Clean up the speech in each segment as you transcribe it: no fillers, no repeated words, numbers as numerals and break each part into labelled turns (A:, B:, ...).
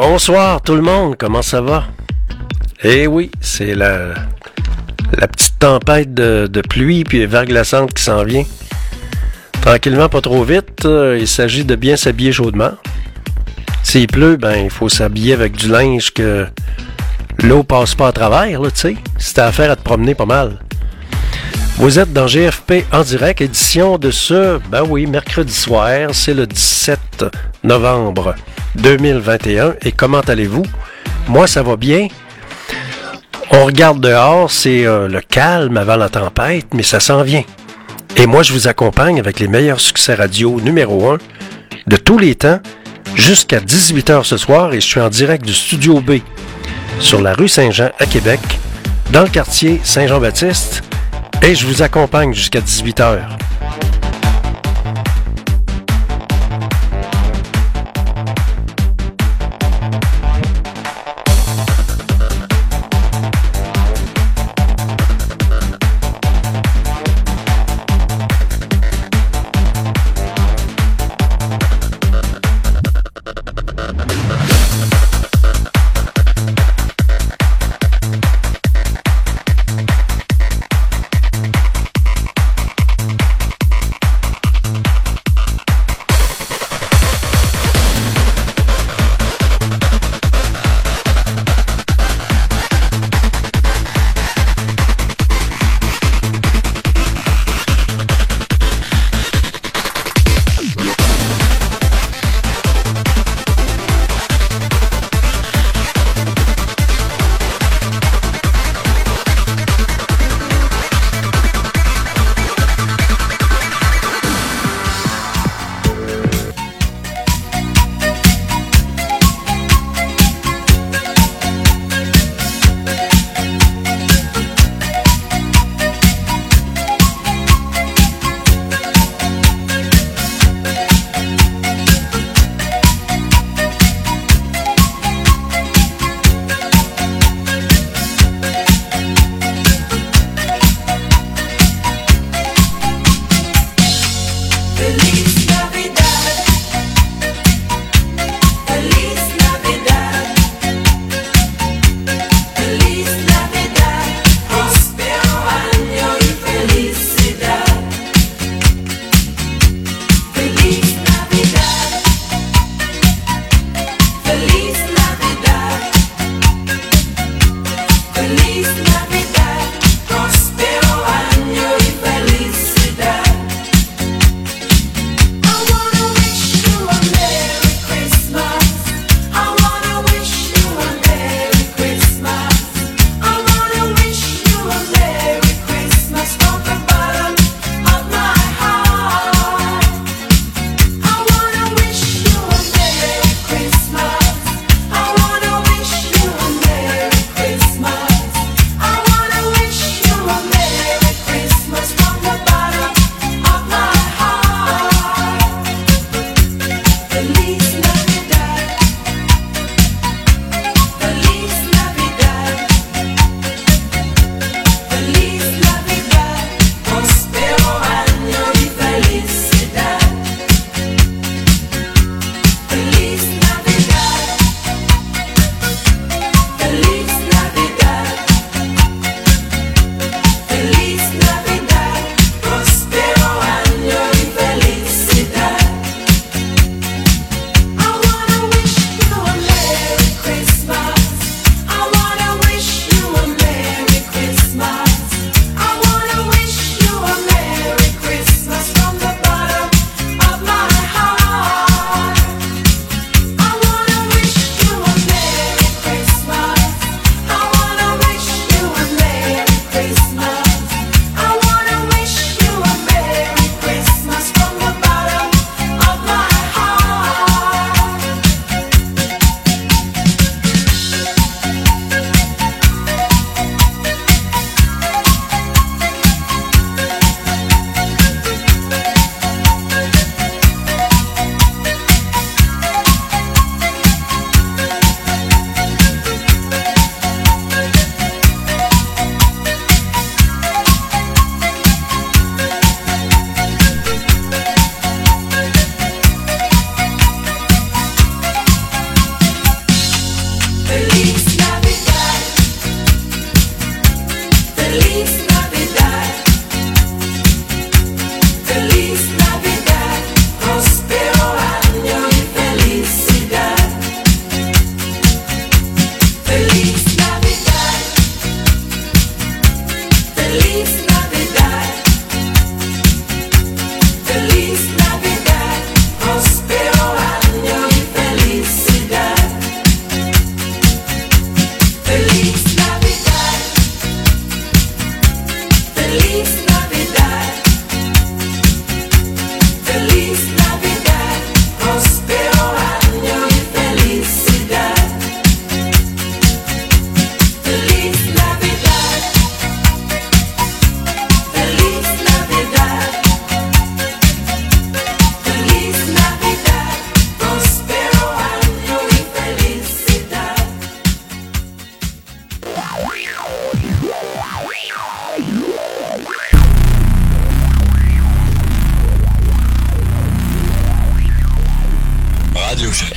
A: Bonsoir tout le monde, comment ça va? Eh oui, c'est la petite tempête de pluie puis verglaçante qui s'en vient. Tranquillement, pas trop vite, il s'agit de bien s'habiller chaudement. S'il pleut, ben il faut s'habiller avec du linge que l'eau passe pas à travers, là, tu sais. C'est affaire à te promener pas mal. Vous êtes dans GFP en direct, édition de ce, ben oui, mercredi soir, c'est le 17 novembre 2021. Et comment allez-vous? Moi, ça va bien. On regarde dehors, c'est le calme avant la tempête, mais ça s'en vient. Et moi, je vous accompagne avec les meilleurs succès radio numéro 1 de tous les temps jusqu'à 18h ce soir. Et je suis en direct du Studio B sur la rue Saint-Jean à Québec, dans le quartier Saint-Jean-Baptiste. Et je vous accompagne jusqu'à 18h.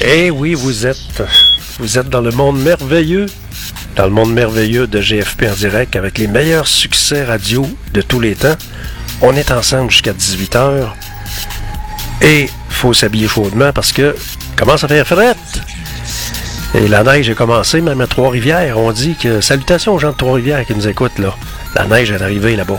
A: Eh oui, vous êtes dans le monde merveilleux. Dans le monde merveilleux de GFP en direct avec les meilleurs succès radio de tous les temps. On est ensemble jusqu'à 18h. Et faut s'habiller chaudement parce que commence à faire frette. Et la neige a commencé, même à Trois-Rivières. On dit que salutations aux gens de Trois-Rivières qui nous écoutent là. La neige est arrivée là-bas.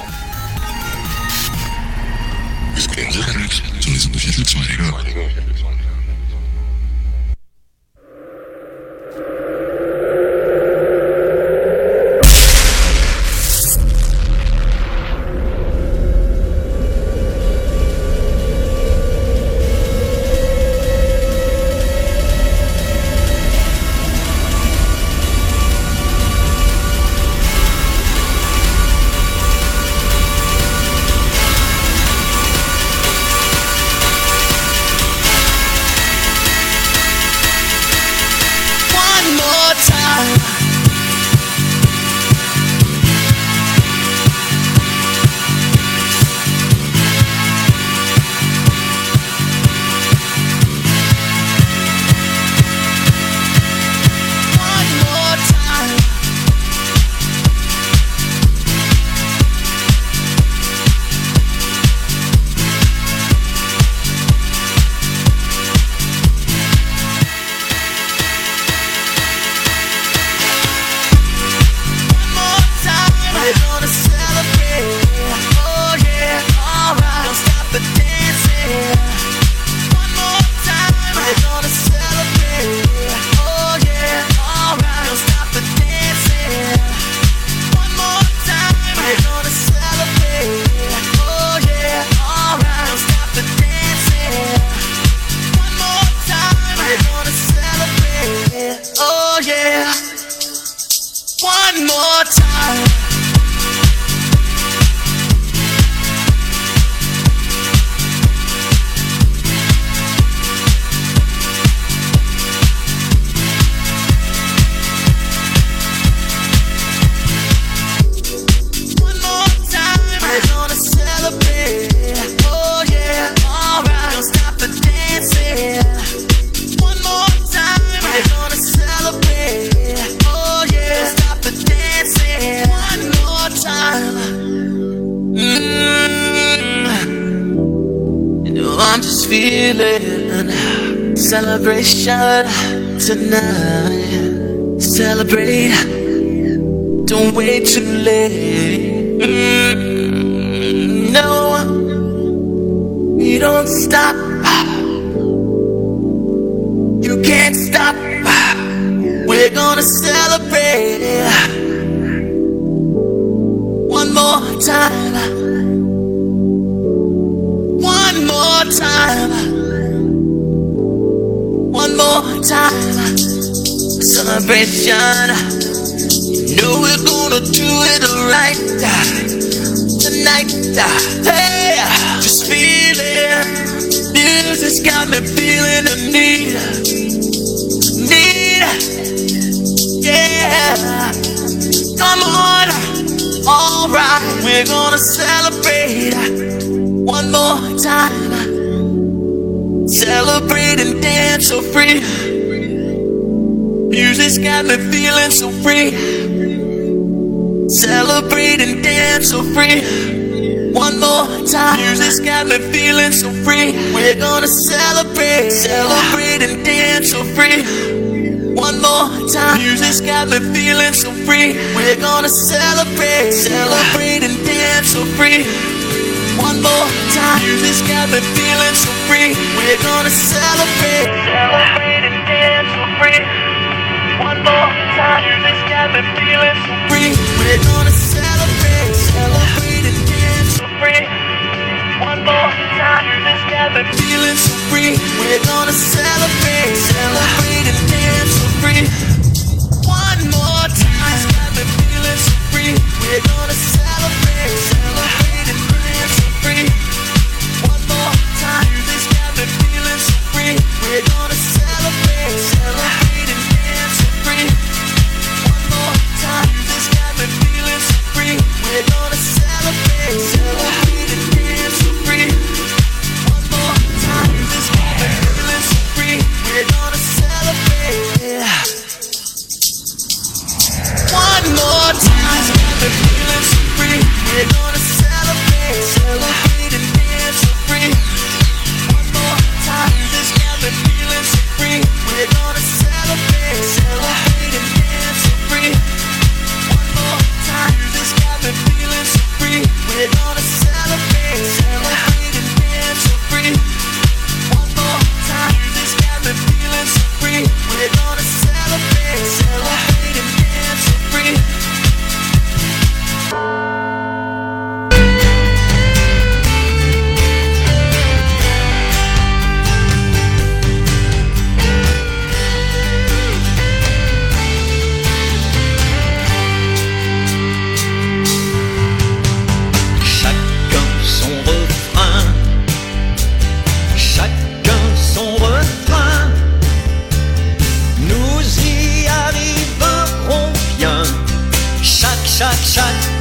B: Celebration tonight. Celebrate. Don't wait too late. No, you don't stop. You can't stop. We're gonna celebrate one more time. One more time. One more time, celebration. You know we're gonna do it right tonight. Hey, just feel it. Music's got me feeling the need. Yeah, come on, alright. We're gonna celebrate one more time. Celebrate and dance so free. Music's got me feeling so free. Celebrate and dance so free. One more time. Music's got me feeling so free. We're gonna celebrate. Celebrate and dance so free. One more time. Music's got me feeling so free. We're gonna celebrate. Celebrate and dance so free. One more time. Music's got me feeling so free. We're gonna celebrate. Celebrate and dance so free. One more time. Music's got me feeling so free. We're gonna celebrate. Celebrate and dance so free. One more time. Music's got me feeling so free. We're gonna celebrate. Celebrate and dance so free. One more time. Music's got me feeling so free. We're gonna celebrate. Celebrate and dance so free. One more time. Music's got me feeling so free. We're gonna celebrate. Celebrate and dance so free. One more time. Music's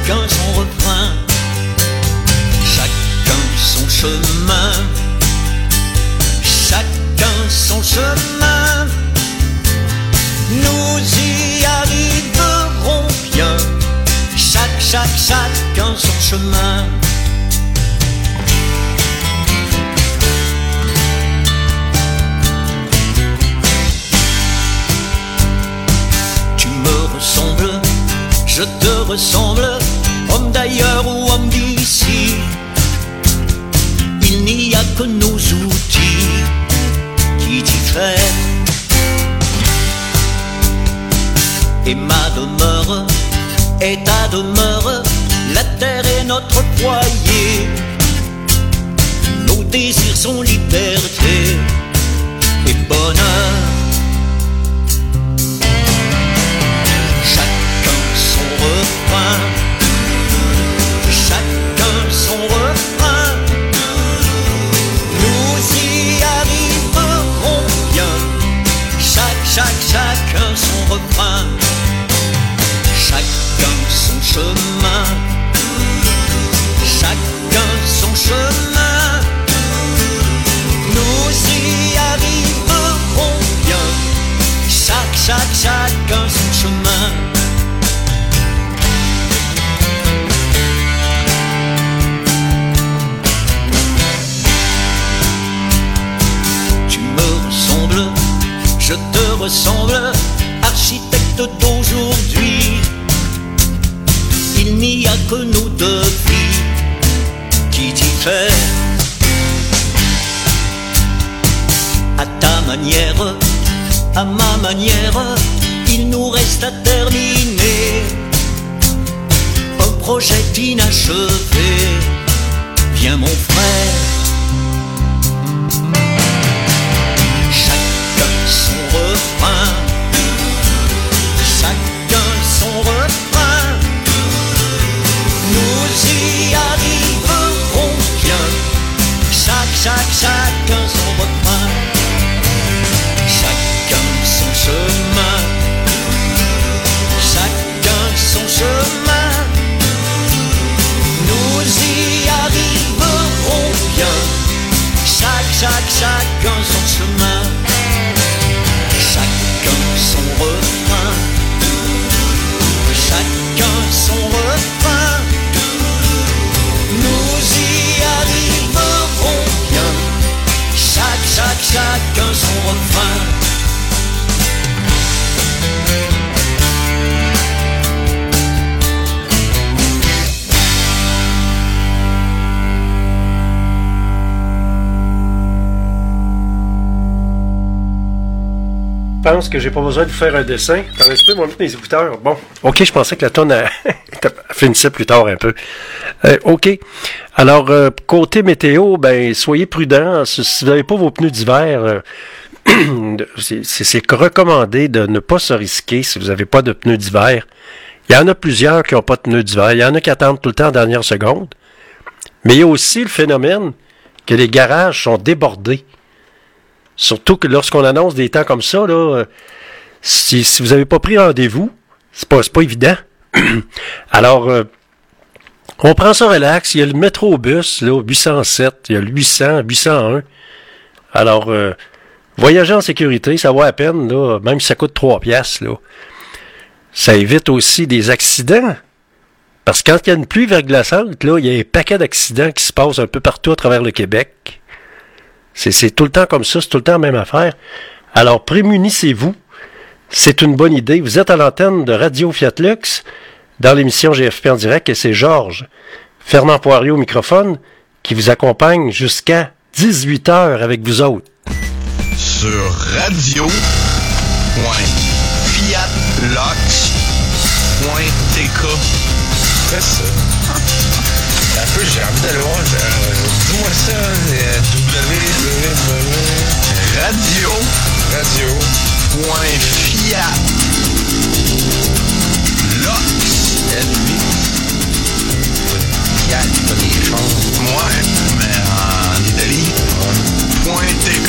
B: chacun son refrain, chacun son chemin, chacun son chemin. Nous y arriverons bien, chacun son chemin. Tu me ressembles, je te ressemble, homme d'ailleurs ou homme d'ici. Il n'y a que nos outils qui diffèrent. Et ma demeure est ta demeure, la terre est notre foyer. Nos désirs sont liberté et bonheur. Chacun son refrain, chacun son refrain. Nous y arriverons bien, chacun son refrain. Chacun son chemin, chacun son chemin. Nous y arriverons bien, chacun son chemin. Tu me ressembles, je te ressemble, architecte d'aujourd'hui. Il n'y a que nos deux vies qui diffèrent. À ta manière, à ma manière, il nous reste à terminer un projet inachevé. Viens mon frère. Chacun son refrain, chacun son refrain. Nous y arriverons bien, chacun son refrain, chacun son chemin, chacun son chemin. Nous y arriverons bien, chacun son chemin, chacun son refrain, chacun son refrain. Nous y arriverons bien, chacun son refrain.
A: Je pense que j'ai pas besoin de vous faire un dessin. Attends un petit peu, on va mettre mes écouteurs. Bon, ok, je pensais que la tonne finissait plus tard un peu. Ok. Alors, côté météo, ben soyez prudents. Si vous n'avez pas vos pneus d'hiver, c'est recommandé de ne pas se risquer si vous n'avez pas de pneus d'hiver. Il y en a plusieurs qui n'ont pas de pneus d'hiver. Il y en a qui attendent tout le temps en dernière seconde. Mais il y a aussi le phénomène que les garages sont débordés. Surtout que lorsqu'on annonce des temps comme ça, là, si vous n'avez pas pris rendez-vous, c'est pas évident. Alors, on prend ça relax. Il y a le métrobus, là, 807, il y a le 800, 801. Alors, voyager en sécurité, ça vaut à peine, là, même si ça coûte 3 piastres, là. Ça évite aussi des accidents. Parce que quand il y a une pluie verglaçante, là, il y a un paquet d'accidents qui se passent un peu partout à travers le Québec. C'est tout le temps comme ça, c'est tout le temps la même affaire. Alors, prémunissez-vous. C'est une bonne idée. Vous êtes à l'antenne de Radio Fiat Lux dans l'émission GFP en direct et c'est Georges Fernand Poirier au microphone qui vous accompagne jusqu'à 18h avec vous autres.
C: Sur radio.fiatlox.tk.
D: C'est ça. Un peu, j'ai envie d'aller voir. Dis-moi ça,
C: Fiat, pas des choses. Ouais, mais en Italie. .tk.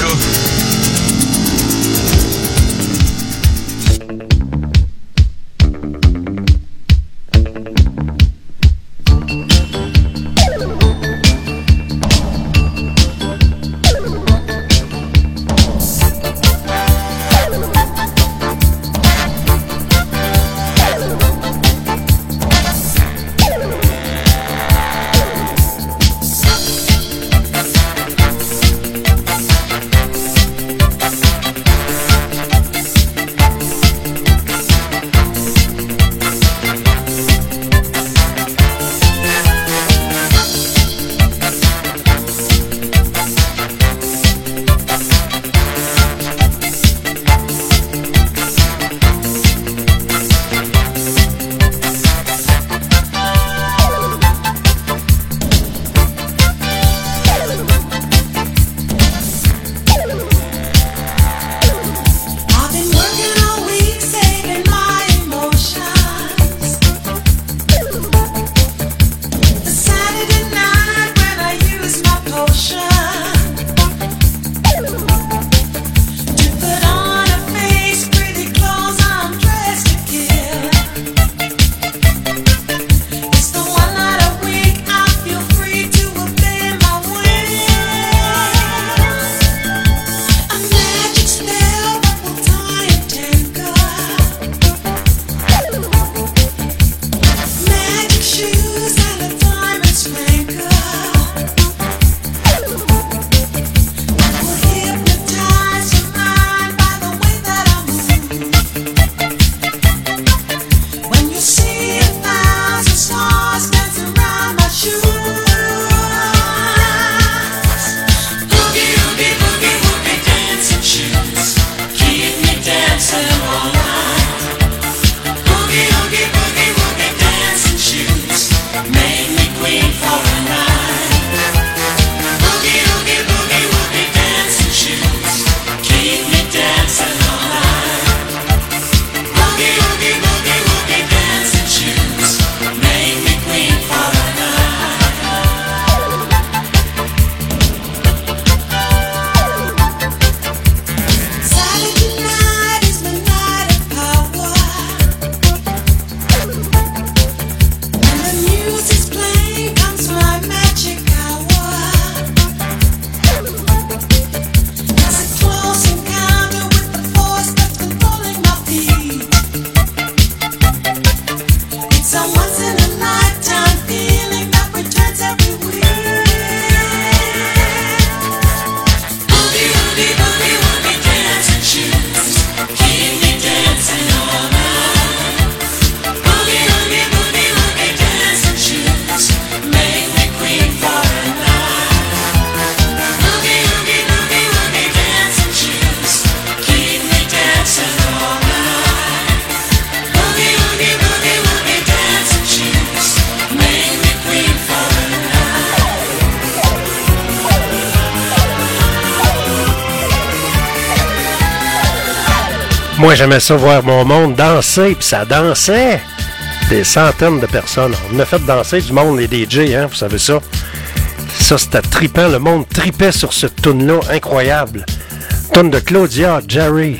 A: Moi, j'aimais ça voir mon monde danser, puis ça dansait. Des centaines de personnes. On a fait danser du monde, les DJ, hein, vous savez ça. Ça, c'était trippant. Le monde tripait sur ce tune-là, incroyable. Tune de Claudia, Jerry.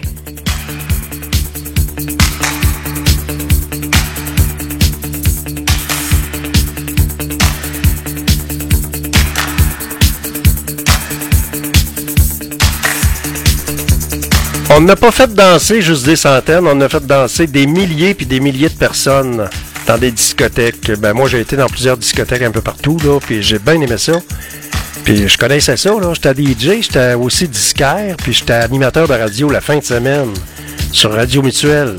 A: On n'a pas fait danser juste des centaines, on a fait danser des milliers puis des milliers de personnes dans des discothèques. Ben moi, j'ai été dans plusieurs discothèques un peu partout, là, puis j'ai bien aimé ça. Puis je connaissais ça, là. J'étais DJ, j'étais aussi disquaire, puis j'étais animateur de radio la fin de semaine sur Radio Mutuelle.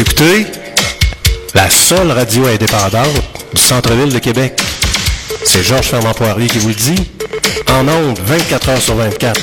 E: Écoutez, la seule radio indépendante du centre-ville de Québec. C'est Georges Fernand Poirier qui vous le dit, en ondes 24 heures sur 24.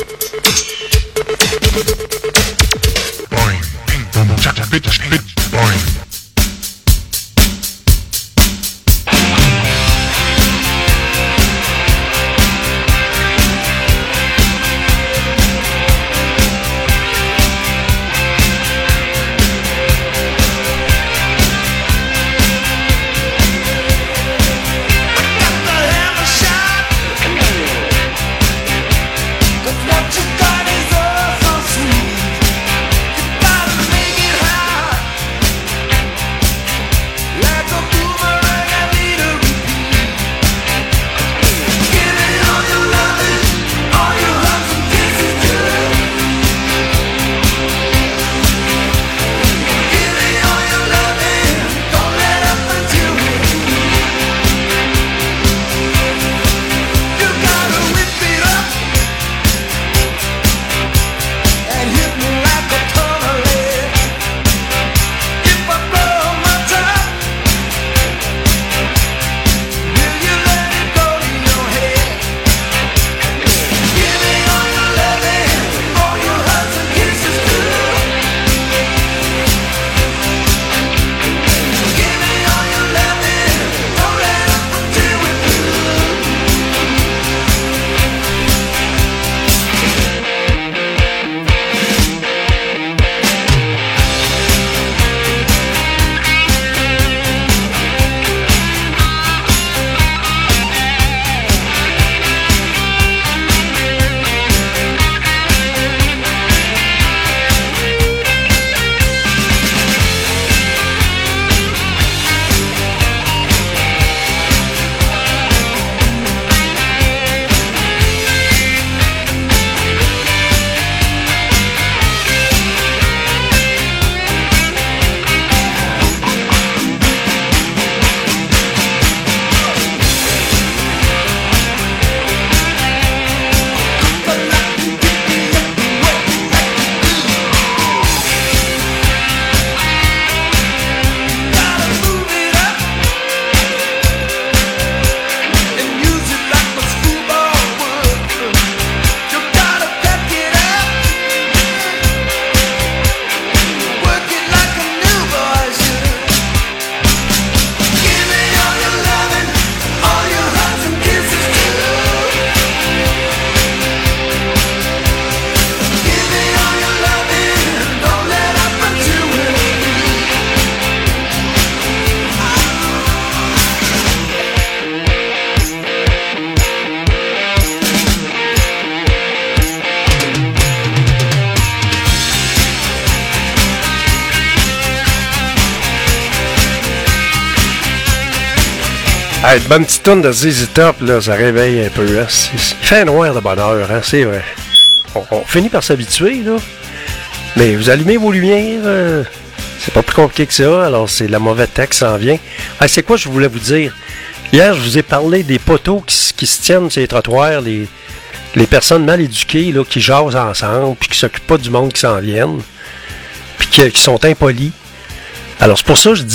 A: Hey, une bonne petite toune de ZZ Top, là, ça réveille un peu. Hein. Il fait noir de bonne heure, hein, c'est vrai. On finit par s'habituer, là. Mais vous allumez vos lumières, c'est pas plus compliqué que ça, alors c'est la mauvaise texte qui s'en vient. Hey, c'est quoi je voulais vous dire? Hier, je vous ai parlé des poteaux qui se tiennent sur les trottoirs, les personnes mal éduquées, là, qui jasent ensemble, puis qui s'occupent pas du monde qui s'en viennent, puis qui sont impolis. Alors, c'est pour ça que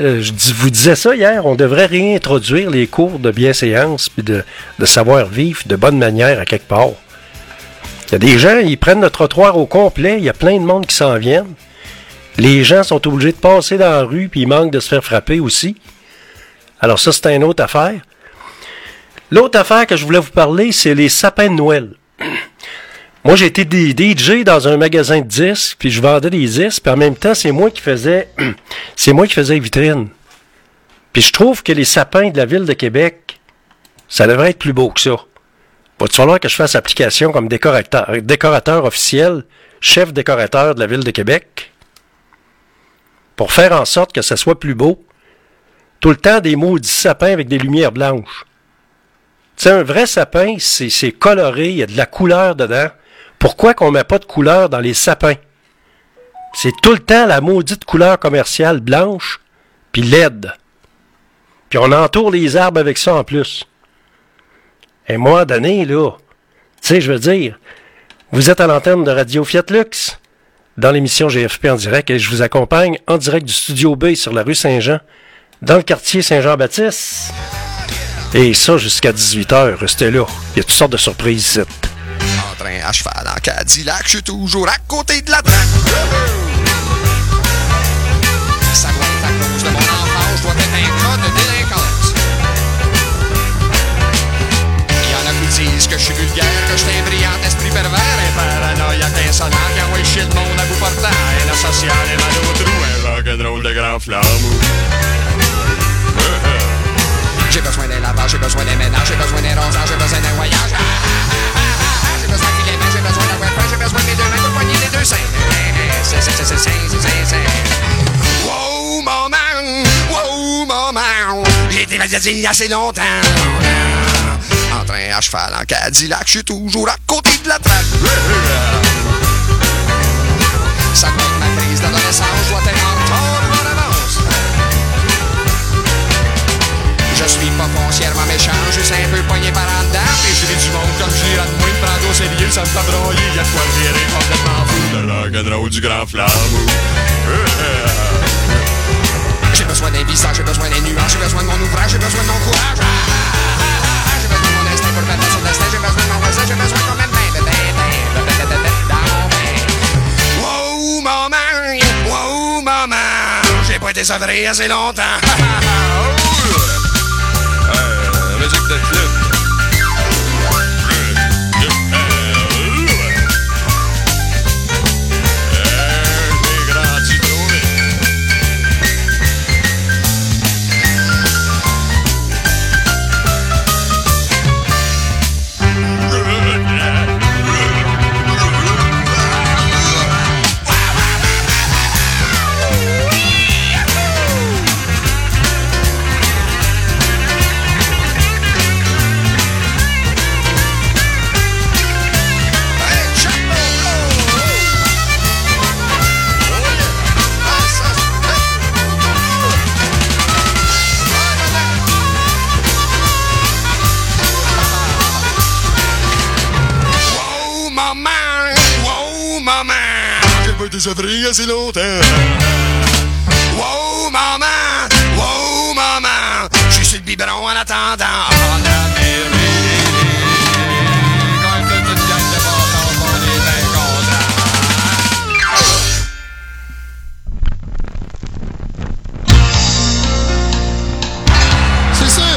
A: je vous disais ça hier, on devrait réintroduire les cours de bienséance puis de savoir-vivre de bonne manière à quelque part. Il y a des gens, ils prennent le trottoir au complet, il y a plein de monde qui s'en viennent. Les gens sont obligés de passer dans la rue puis ils manquent de se faire frapper aussi. Alors ça, c'est une autre affaire. L'autre affaire que je voulais vous parler, c'est les sapins de Noël. Moi, j'ai été DJ dans un magasin de disques, puis je vendais des disques, puis en même temps, c'est moi qui faisais les vitrines. Puis je trouve que les sapins de la Ville de Québec, ça devrait être plus beau que ça. Va-t-il falloir que je fasse application comme décorateur officiel, chef décorateur de la Ville de Québec, pour faire en sorte que ça soit plus beau. Tout le temps, des maudits sapins avec des lumières blanches. Tu sais, un vrai sapin, c'est coloré, il y a de la couleur dedans. Pourquoi qu'on met pas de couleur dans les sapins? C'est tout le temps la maudite couleur commerciale blanche, puis laide. Puis on entoure les arbres avec ça en plus. Et à un moment donné, là, tu sais, je veux dire, vous êtes à l'antenne de Radio Fiat Lux. dans l'émission GFP en direct et je vous accompagne en direct du Studio B sur la rue Saint-Jean, dans le quartier Saint-Jean-Baptiste. Et ça jusqu'à 18h, restez là. Il y a toutes sortes de surprises ici.
F: En train à cheval en Cadillac, je suis toujours à côté de la traque. Ça doit être à cause de mon enfance, je dois être un cas de délinquance. Il y en a qui disent que je suis vulgaire, que je suis un brillant esprit pervers, un paranoïaque insolent qui envoie chier le monde à bout portant, un asocial, un mal au trou, un rock'n'roll de grand flamme. J'ai besoin d'un lavage, j'ai besoin d'un ménage, j'ai besoin d'un rosage, j'ai besoin d'un voyage. J'ai besoin de filet, j'ai besoin d'un webpage, j'ai besoin de mes deux mains pour poigner les deux seins. Wow, maman, j'ai été maladie il y a assez longtemps. En train à cheval en Cadillac, je suis toujours à côté de la traque. Ça doit être ma crise d'adolescence, je dois être en retard ou en avance. Je suis pas foncièrement méchant, juste un peu poigné par en dedans. Et je ris du monde comme je lirai de moins de prendre au sérieux, ça me fait broyer. Y'a de quoi me virer complètement fou. Le rock'n'roll du grand flamme. J'ai besoin d'un visage, j'ai besoin des nuages, j'ai besoin de mon ouvrage, j'ai besoin de mon courage. J'ai besoin de mon instinct pour le mettre sur le destin, j'ai besoin de mon voisin, j'ai besoin qu'on m'aime bien, dans mon bain. Wow, maman, j'ai pas été sevré assez longtemps. Musique de club. J'ai grandi trop vite. J'ai sevré assez longtemps. Wow, maman, j'suis sur le biberon en attendant. Oh, l'Amérique, quand toute une gang de bâtards, on est bien content. C'est sûr.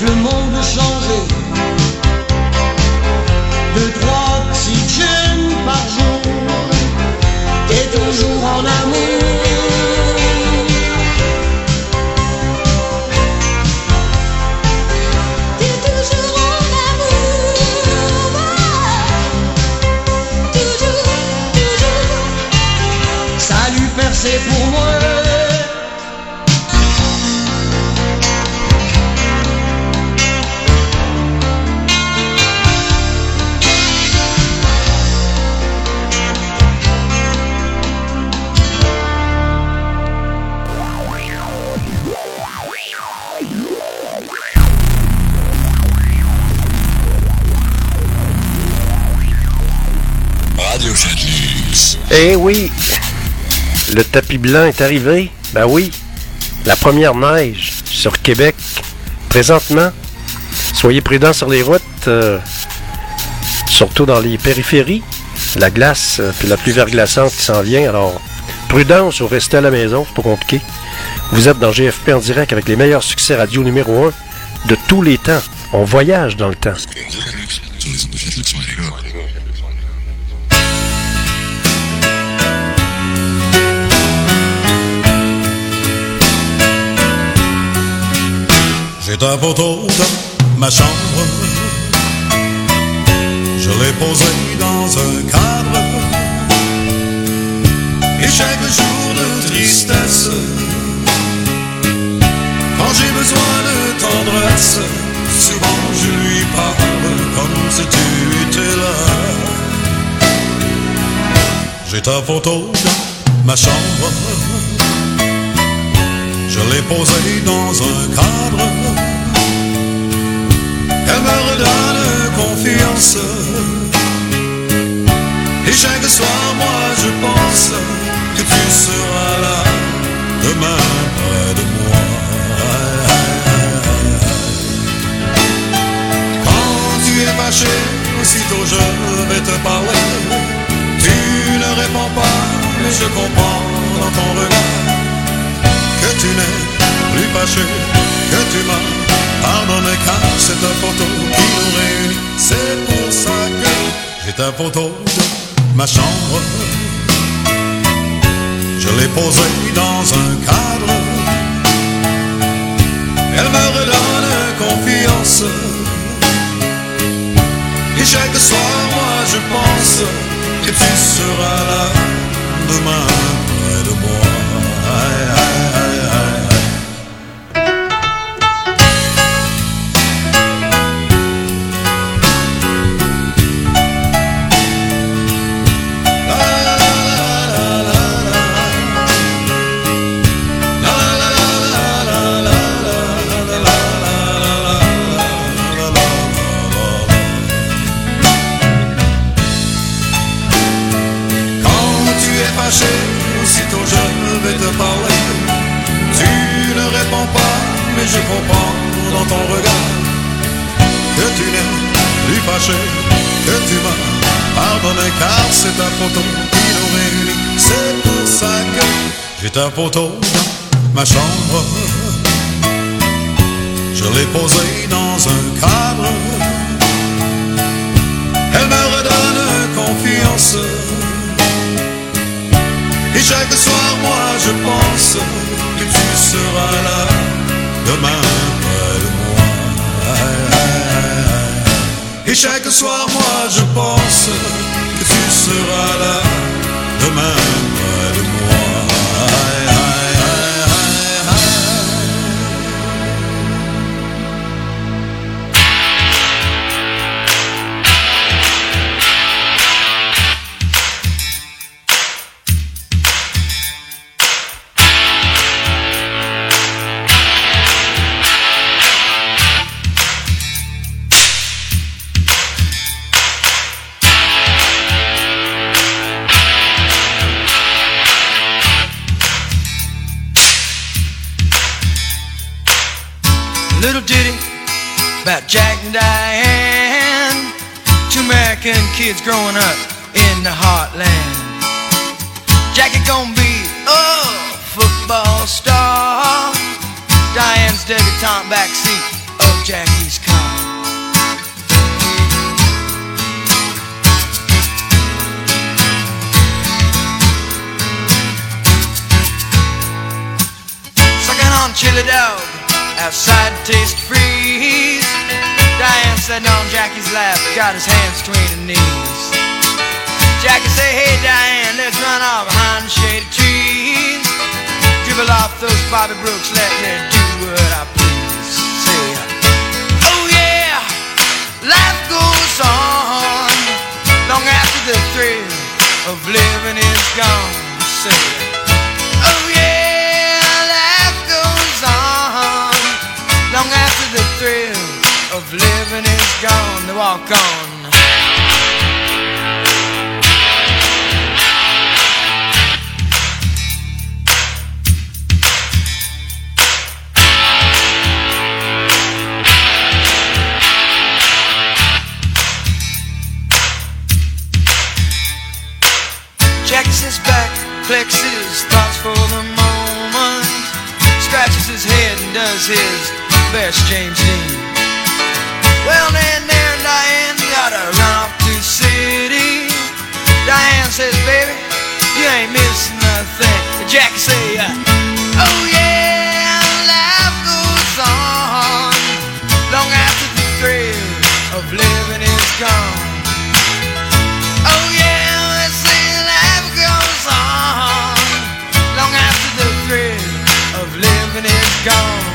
G: le monde changer. 2-3 oxygènes par jour, t'es toujours en amour. T'es toujours en amour. Toujours, toujours. Salut père, c'est pour moi.
A: Eh oui, le tapis blanc est arrivé. Ben oui, la première neige sur Québec. Présentement, soyez prudents sur les routes, surtout dans les périphéries. La glace, puis la pluie verglaçante qui s'en vient. Alors, prudence ou restez à la maison, c'est pas compliqué. Vous êtes dans GFP en direct avec les meilleurs succès radio numéro 1 de tous les temps. On voyage dans le temps.
H: J'ai ta photo dans ma chambre, je l'ai posée dans un cadre, et chaque jour de tristesse, quand j'ai besoin de tendresse, souvent je lui parle comme si tu étais là. J'ai ta photo dans ma chambre, je l'ai posée dans un cadre, elle me redonne confiance, et chaque soir moi je pense que tu seras là demain près de moi. Quand tu es fâché, aussitôt je vais te parler, tu ne réponds pas, mais je comprends dans ton regard que tu n'es plus fâché, que tu m'as pardonné, car c'est ta photo qui nous réunit. C'est pour ça que j'ai ta photo de ma chambre, je l'ai posée dans un cadre, elle me redonne confiance, et chaque soir moi je pense que tu seras là demain près de moi. Aussitôt je vais te parler, tu ne réponds pas, mais je comprends dans ton regard que tu n'es plus fâché, que tu m'as pardonné, car c'est ta photo qui nous réunit. C'est pour ça que j'ai ta photo dans ma chambre, je l'ai posée dans un cadre, elle me redonne confiance, et chaque soir, moi, je pense que tu seras là demain près de moi. Et chaque soir, moi, je pense que tu seras là demain près de moi.
B: Little ditty about Jack and Diane, two American kids growing up in the heartland. Jack is gonna be a football star, Diane's debutante backseat of Jackie's come. Sucking on chili dog, outside taste freeze. Diane sitting on Jackie's lap, got his hands between her knees. Jackie say, hey Diane, let's run off behind the shady trees. Dribble off those Bobby Brooks, let me do what I please. Say, oh yeah, life goes on long after the thrill of living is gone. Say, oh yeah, life goes on long after the thrill of living is gone. They walk on. Jacks his back, flexes thoughts for the moment, scratches his head and does his best James Dean. Well then there Diane gotta run off to the city. Diane says, baby, you ain't missing nothing. Jackie say, oh yeah, life goes on long after the thrill of living is gone. Oh yeah, long after the thrill of living is gone.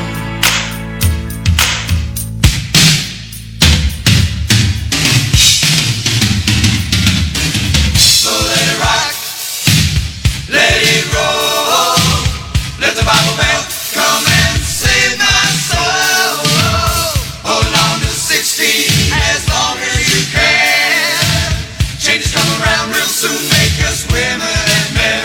B: So let it rock, let it roll, let the Bible band come and save my soul. Hold on to 16 as long as you can. Changes come around real soon, make us women and men.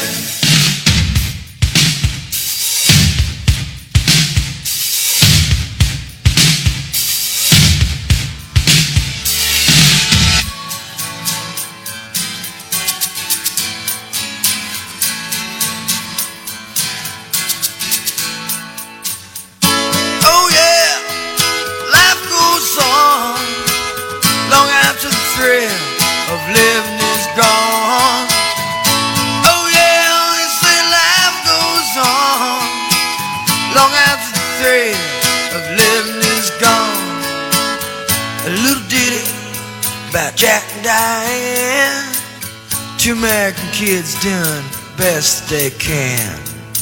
B: Of living is gone. Oh yeah, they say life goes on long after the thrill of living is gone. A little ditty about Jack and Diane, two American kids doing the best they can.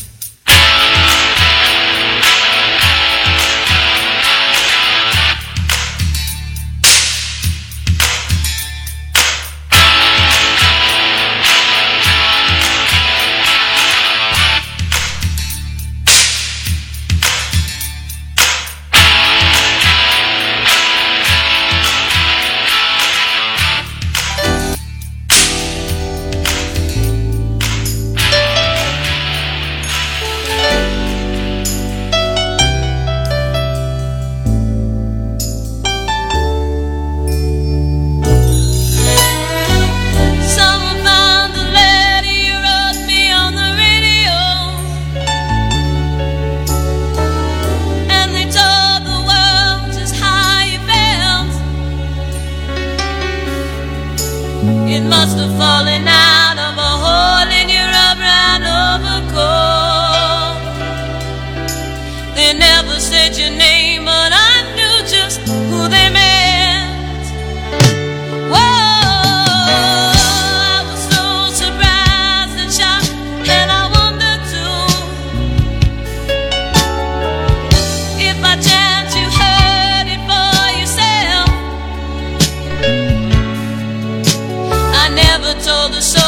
I: It must have fallen out of a hole in your brown overcoat. They never said your name, but I knew just who they meant. Whoa, I was so surprised and shocked, and I wondered too if by chance you heard it for yourself. I never told the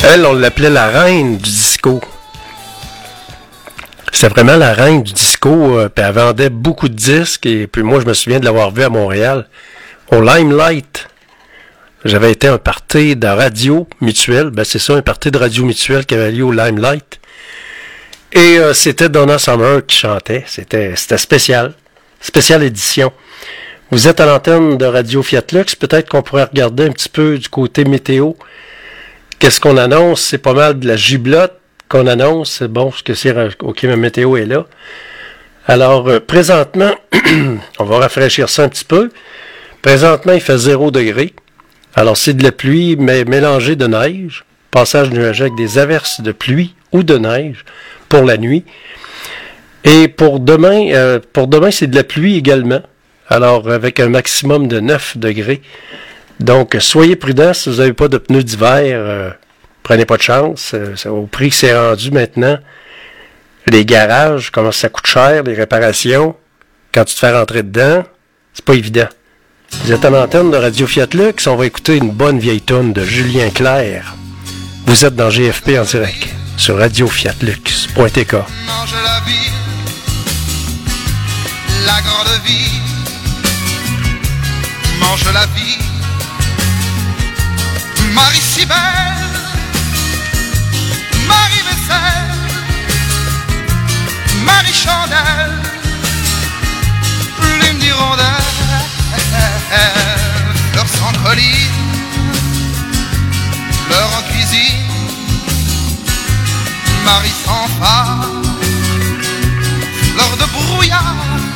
A: Elle, on l'appelait la reine du disco. C'était vraiment la reine du disco, puis elle vendait beaucoup de disques, et puis moi, je me souviens de l'avoir vue à Montréal, au Limelight. J'avais été à un party de radio mutuelle, ben c'est ça, un party de radio mutuelle qui avait lieu au Limelight. Et c'était Donna Summer qui chantait, c'était spécial, spéciale édition. Vous êtes à l'antenne de Radio Fiat Lux, peut-être qu'on pourrait regarder un petit peu du côté météo. Qu'est-ce qu'on annonce? C'est pas mal de la giblotte qu'on annonce. C'est bon, ce que c'est. OK, ma météo est là. Alors, présentement, on va rafraîchir ça un petit peu. Présentement, il fait 0 degré. Alors, c'est de la pluie, mais mélangée de neige. Passage nuageux avec des averses de pluie ou de neige pour la nuit. Et pour demain, c'est de la pluie également. Alors, avec un maximum de 9 degrés. Donc, soyez prudents si vous n'avez pas de pneus d'hiver. Prenez pas de chance. Au prix que c'est rendu maintenant, les garages, comment ça coûte cher, les réparations, quand tu te fais rentrer dedans, c'est pas évident. Vous êtes à l'antenne de Radio Fiat Lux. On va écouter une bonne vieille toune de Julien Clerc. Vous êtes dans GFP en direct sur Radio Fiat Lux.tk.
C: Mange la vie, la grande vie. Mange la vie, Marie si belle, Marie vaisselle, Marie chandelle, plume d'hirondelle, fleurs sans colline, fleurs en cuisine, Marie sans phare, fleurs de brouillard.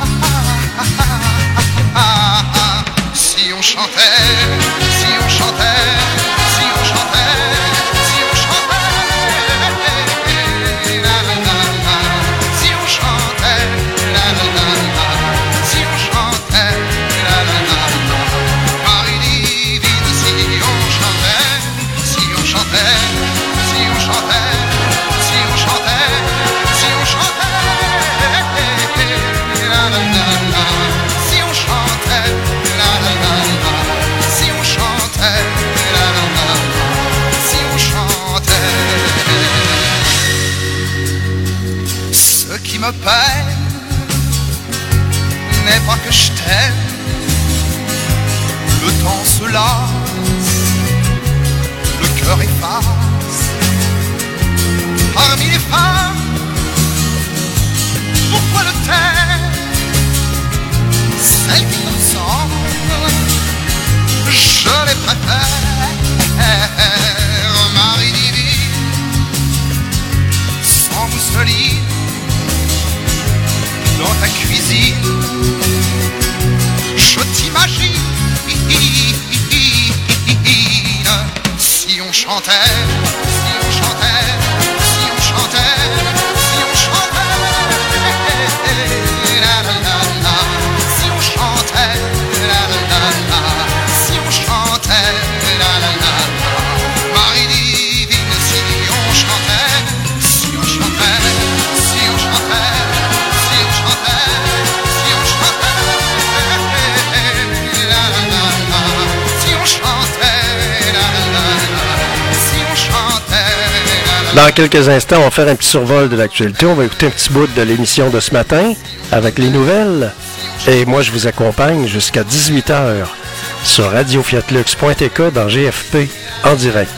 C: Si on chantait, si on chantait, si on chantait, si on chantait, la la la la, si on chantait, la la la la, si on chantait, la la la la, Marie divine, si on chantait, si on chantait, si on chantait, si on chantait, si on chantait, la la la la, si on chantait. Si on chantait, si on chantait, ce qui me peine n'est pas que je t'aime, le temps se lasse, le cœur efface, parmi les femmes, pourquoi le taire, celle qui me semble, je les préfère, Marie divine, sans mousseline, dans ta cuisine, je t'imagine, si on chantait, si on chantait, si on chantait, si on chantait, la la la la, si on chantait, la la la la. Si on chantait, la la la la, Marie divine, si on chantait, si on chantait, si on chantait, si on chantait, si on chantait, la la la la, si on chantait, la la la la, si on chantait, la la la.
A: Dans quelques instants, on va faire un petit survol de l'actualité. On va écouter un petit bout de l'émission de ce matin avec les nouvelles. Et moi, je vous accompagne jusqu'à 18h. Sur radiofiatlux.tk dans GFP en direct.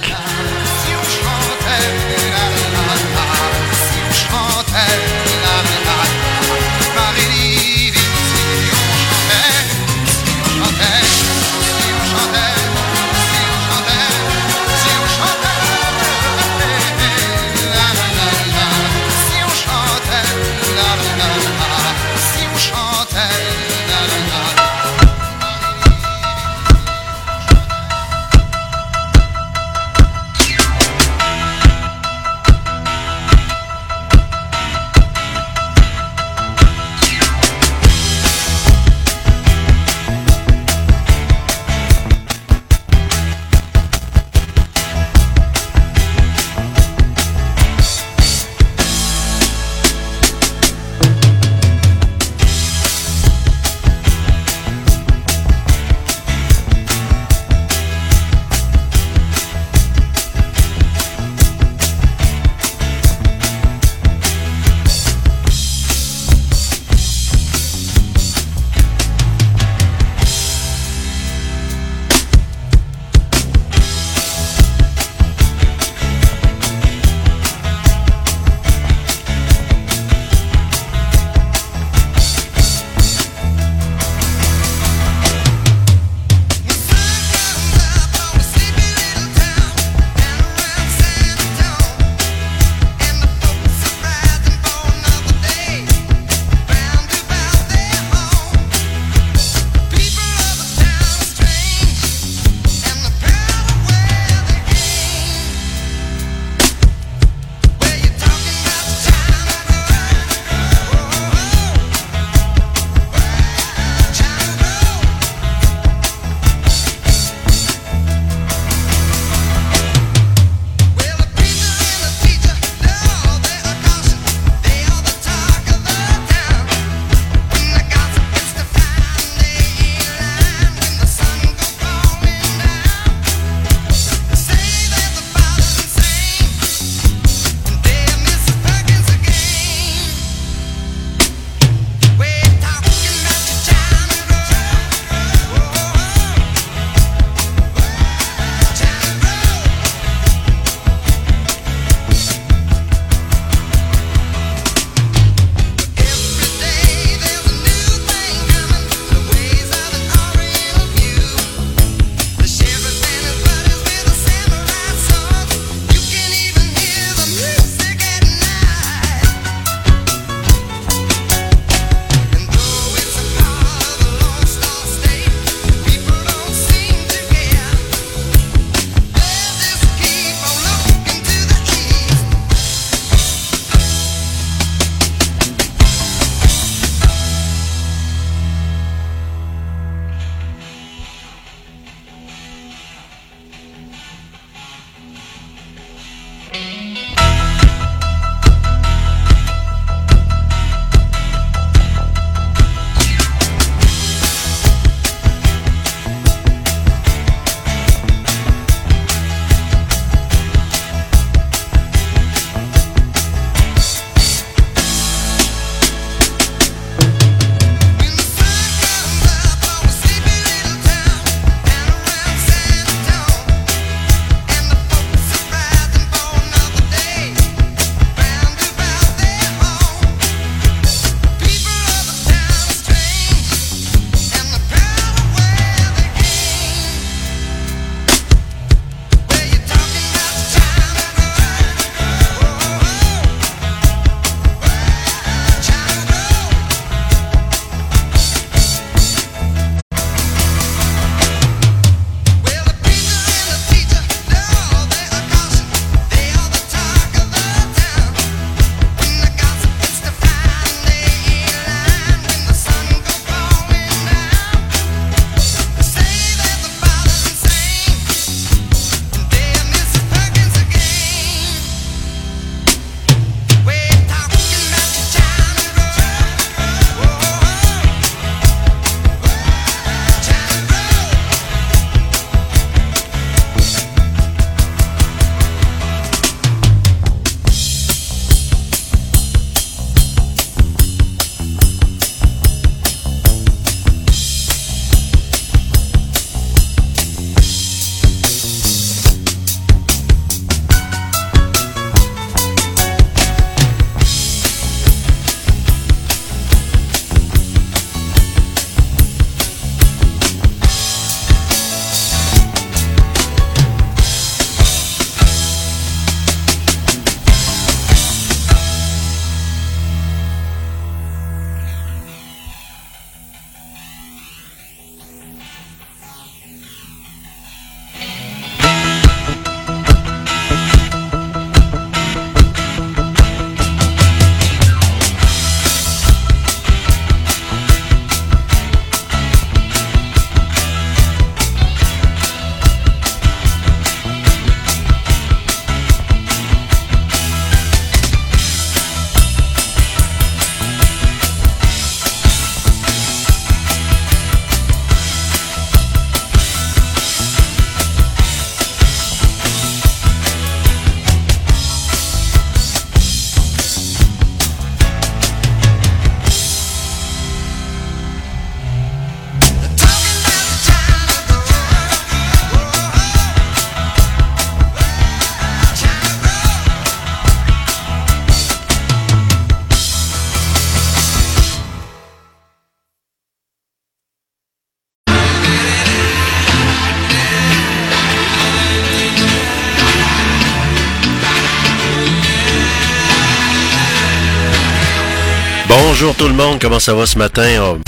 A: Bonjour tout le monde, comment ça va ce matin? Oh.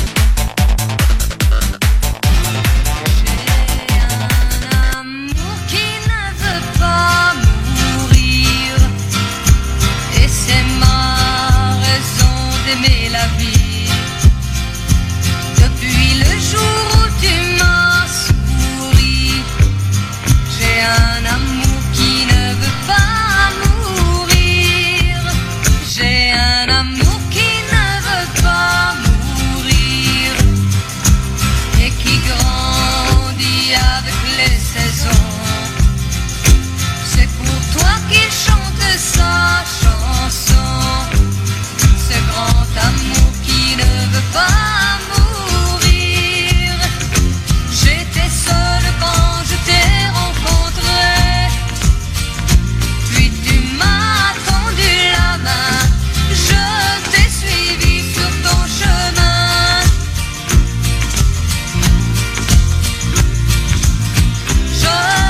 I: Je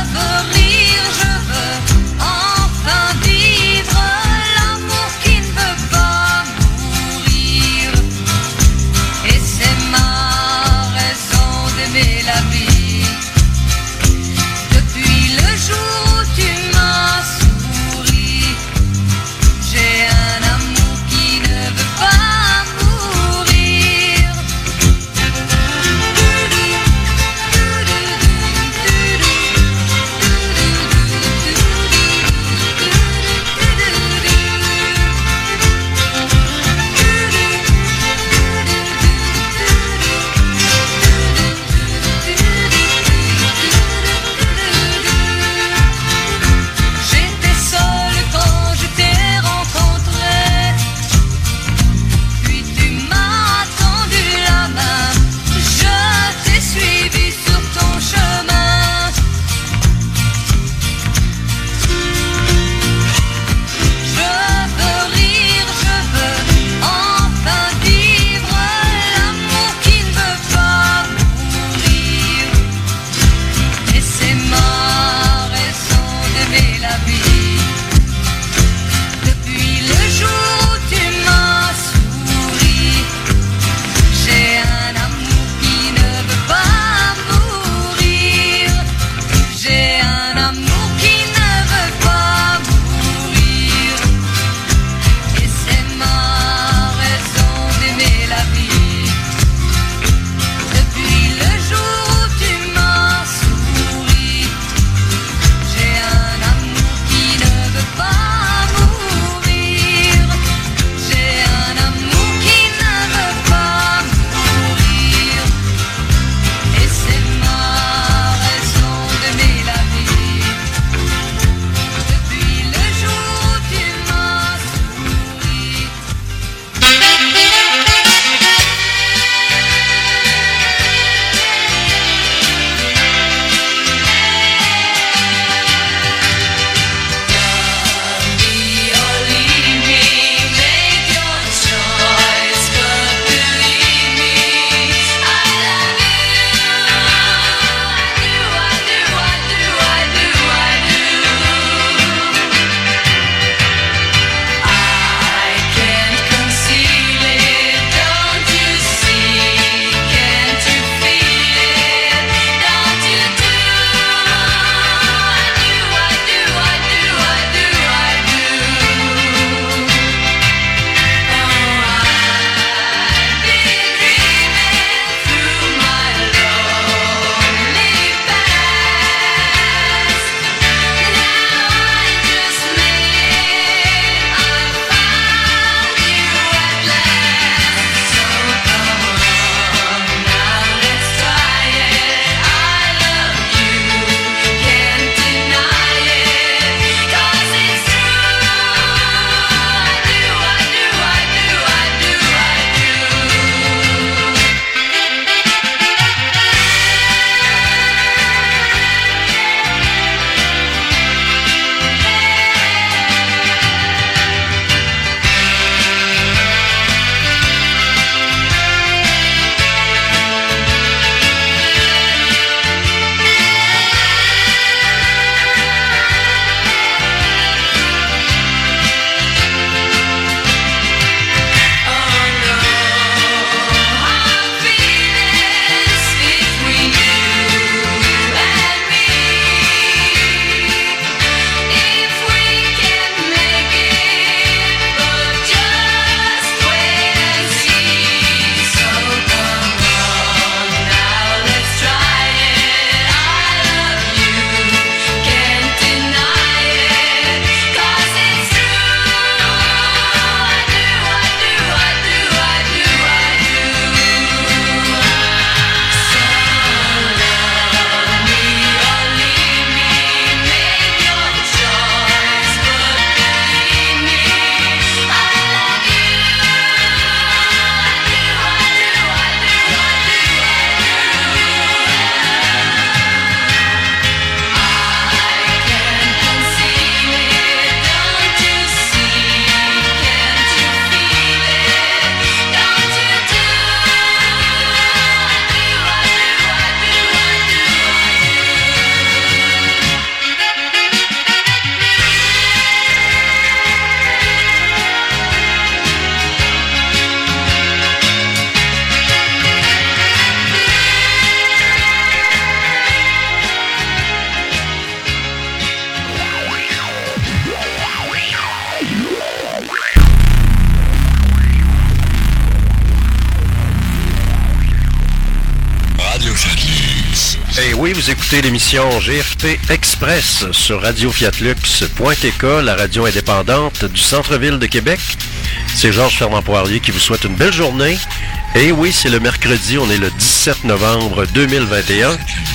A: oui, vous écoutez l'émission GFP Express sur radiofiatlux.tk, la radio indépendante du centre-ville de Québec. C'est Georges Fernand Poirier qui vous souhaite une belle journée. Et oui, c'est le mercredi, on est le 17 novembre 2021.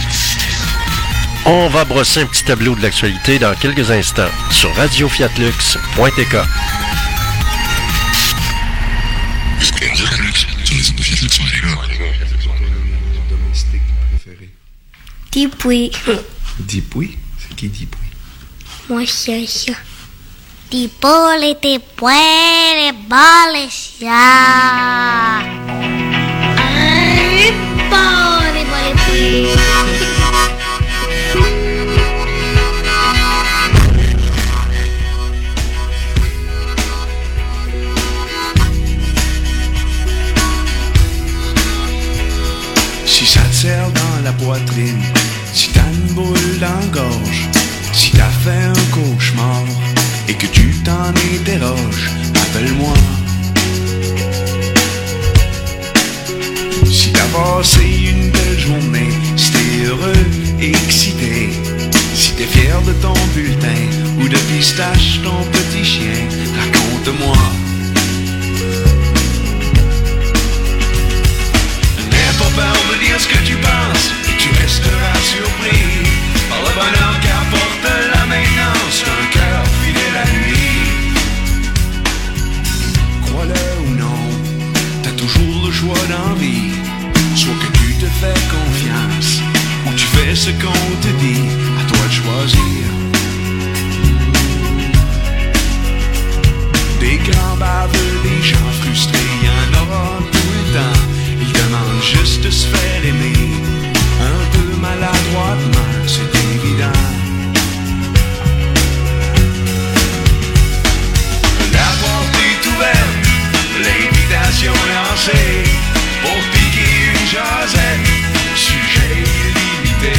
A: On va brosser un petit tableau de l'actualité dans quelques instants sur radiofiatlux.tk.
J: Dipoui.
K: Dipoui? C'est qui Dipoui?
J: Moi, c'est ça. Dipoui, les les balles, ça. Les
K: Si ça te serre dans la poitrine, si t'as une boule dans la gorge, si t'as fait un cauchemar et que tu t'en interroges, appelle-moi. Si t'as passé une belle journée, si t'es heureux et excité, si t'es fier de ton bulletin ou de pistache ton petit chien, raconte-moi. Pas peur de dire ce que tu penses et tu resteras surpris par le bonheur qu'apporte la maintenance d'un cœur fidèle à lui. Crois-le ou non, t'as toujours le choix d'envie. Soit que tu te fais confiance ou tu fais ce qu'on te dit, à toi de choisir. Des grands baveux, des gens frustrés, y'en aura tout le temps. Ils demandent juste de se faire aimer, un peu maladroitement, c'est évident. La porte est ouverte, l'invitation lancée, pour piquer une jasette, sujet illimité.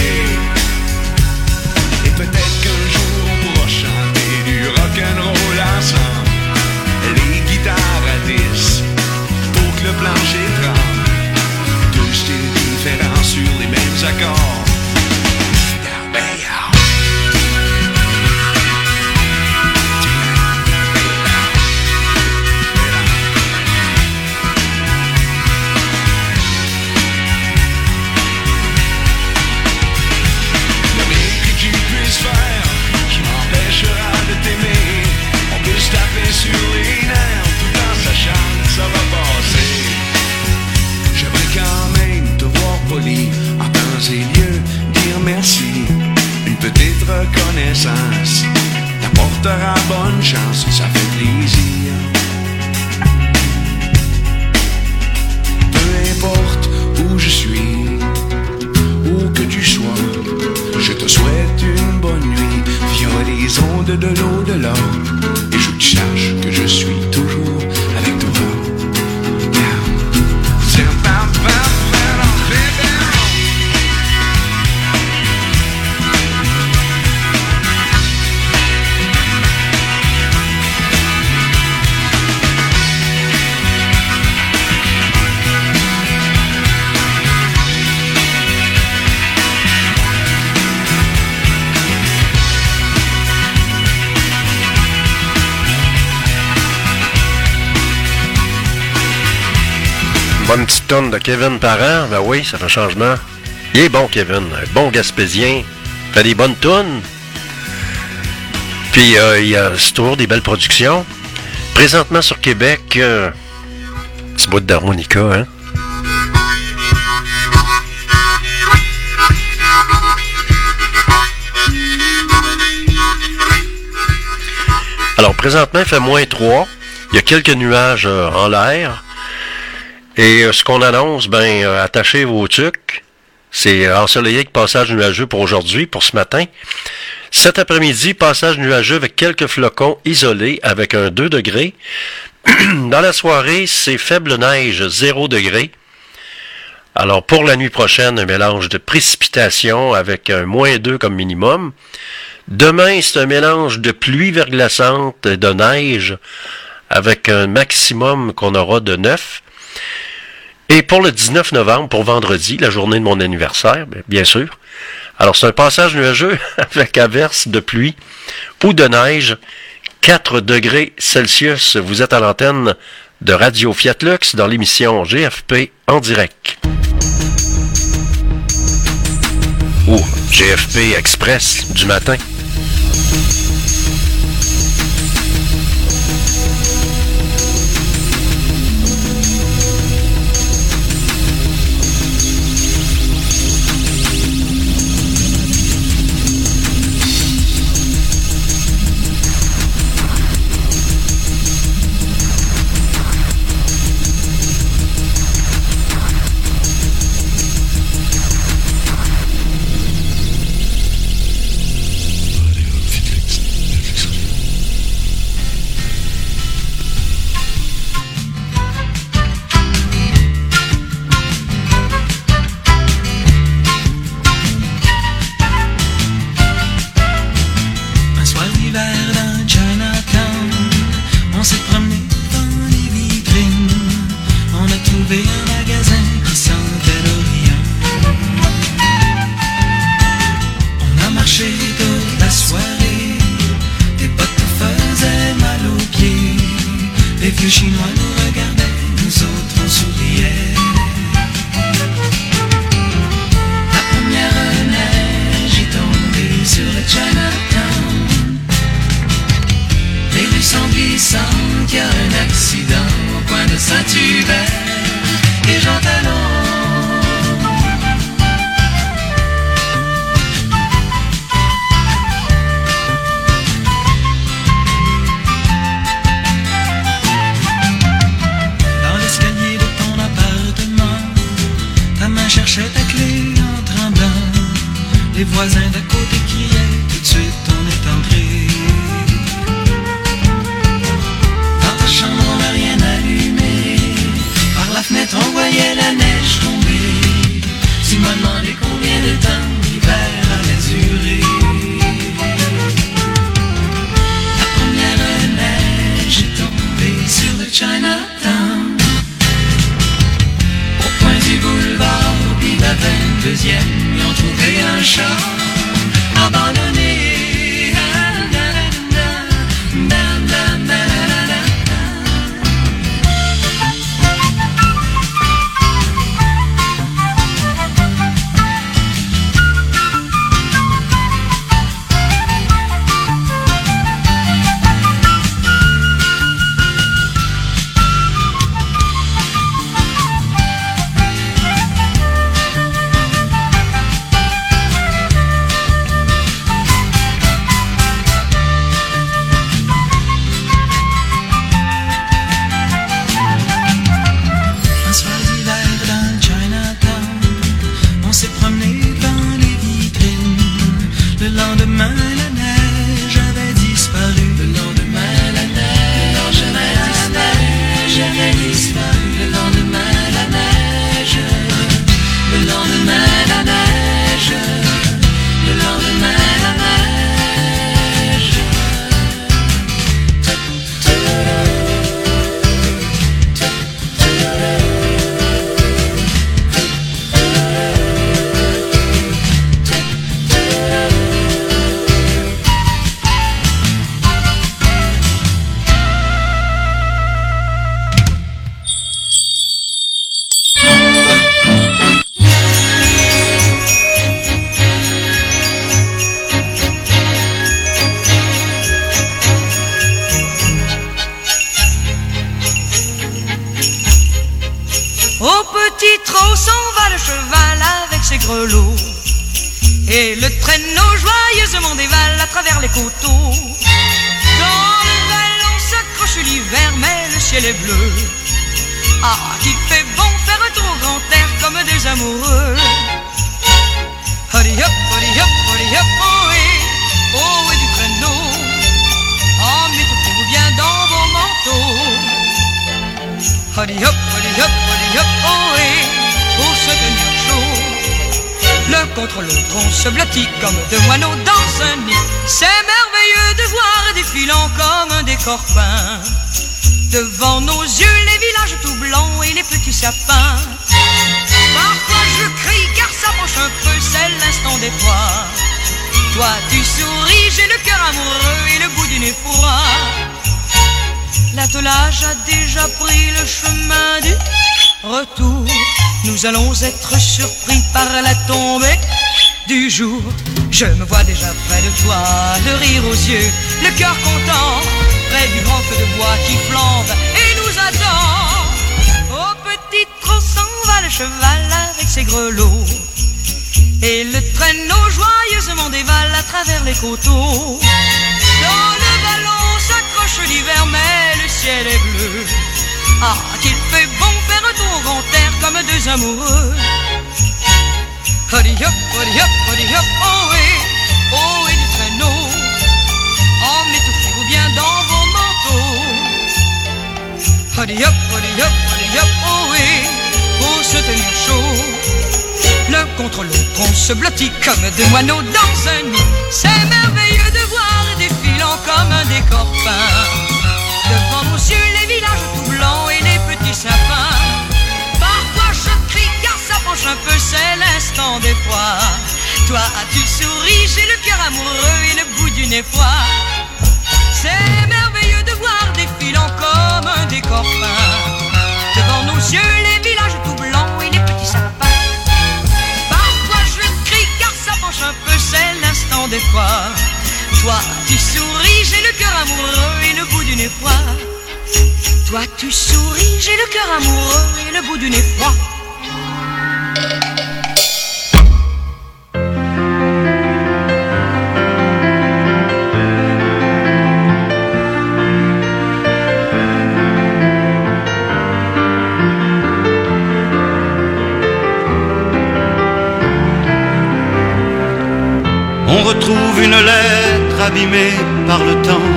K: Et peut-être qu'un jour on pourra chanter du rock'n'roll ensemble, les guitares à 10, pour que le plancher tremble. Deux styles différents sur les mêmes accords. Le bien que tu puisses faire qui m'empêchera de t'aimer. On peut se taper sur les nerfs tout en sachant que ça va passer. J'aimerais quand même te voir poli, en temps et lieu, dire merci. Une petite reconnaissance t'apportera bonne chance, ça fait plaisir. Peu importe où je suis, où que tu sois, je te souhaite une bonne nuit via les ondes de l'au-delà. Et je veux que tu saches que je suis toujours avec toi.
A: Bonne petite tonne de Kevin Parent, ben oui, ça fait un changement. Il est bon, Kevin, un bon Gaspésien, fait des bonnes tonnes. Puis il y a toujours des belles productions. Présentement sur Québec, petit bout d'harmonica, hein. Alors présentement, il fait -3. Il y a quelques nuages en l'air. Et ce qu'on annonce, attachez vos tucs. C'est ensoleillé avec passage nuageux pour aujourd'hui, pour ce matin. Cet après-midi, passage nuageux avec quelques flocons isolés avec un 2 degrés. Dans la soirée, c'est faible neige, 0 degré. Alors pour la nuit prochaine, un mélange de précipitations avec un -2 comme minimum. Demain, c'est un mélange de pluie verglaçante et de neige avec un maximum qu'on aura de 9. Et pour le 19 novembre, pour vendredi, la journée de mon anniversaire, bien sûr, Alors, c'est un passage nuageux avec averse de pluie ou de neige. 4 degrés Celsius. Vous êtes à l'antenne de Radio Fiat Lux dans l'émission GFP en direct. Ou GFP Express du matin.
L: Devant nos yeux, les villages tout blancs et les petits sapins. Parfois je crie car ça prend penche un peu, c'est l'instant des fois. Toi tu souris, j'ai le cœur amoureux et le bout du nez froid. L'attelage a déjà pris le chemin du retour. Nous allons être surpris par la tombée du jour. Je me vois déjà près de toi, le rire aux yeux, le cœur content, près du grand feu de bois qui flambe et nous attend. Au petit trot s'en va le cheval avec ses grelots, et le traîneau joyeusement dévale à travers les coteaux. Dans le ballon s'accroche l'hiver, mais le ciel est bleu. Ah, qu'il fait bon faire un tour en grand air comme deux amoureux. Hurry up, hurry up, hurry up, oh oui, du traîneau, emmitouflez-vous bien dans vos manteaux. Hurry up, oh oui, pour se tenir chaud. L'un contre l'autre on se blottit comme deux moineaux dans un nid. C'est merveilleux de voir défilant comme un décor peint. Devant nos yeux les villages tout blancs et les petits sapins. Parfois je crie car ça penche un peu, c'est l'instant des fois. Toi tu souris, j'ai le cœur amoureux et le bout du nez froid. C'est merveilleux de voir défilant comme un décor peint. Devant nos yeux les villages tout blancs et les petits sapins. Parfois je crie car ça penche un peu, c'est l'instant des fois. Toi tu souris, j'ai le cœur amoureux et le bout du nez froid. Toi tu souris, j'ai le cœur amoureux et le bout du nez froid.
M: On retrouve une lettre abîmée par le temps,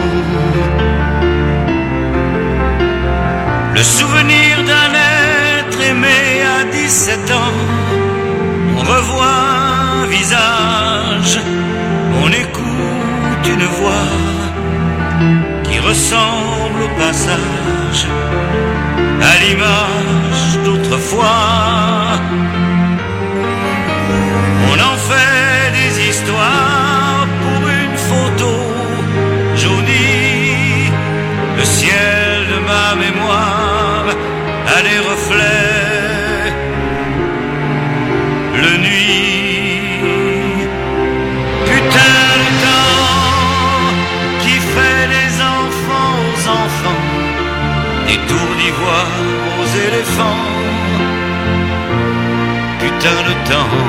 M: le souvenir d'un être aimé à 17 ans. On revoit un visage, on écoute une voix qui ressemble au passage à l'image d'autrefois. On en fait des histoires pour une photo jaunie. Le ciel de ma mémoire a des reflets. Le nuit, putain de temps qui fait des enfants aux enfants, des tours d'ivoire aux éléphants. Putain de temps.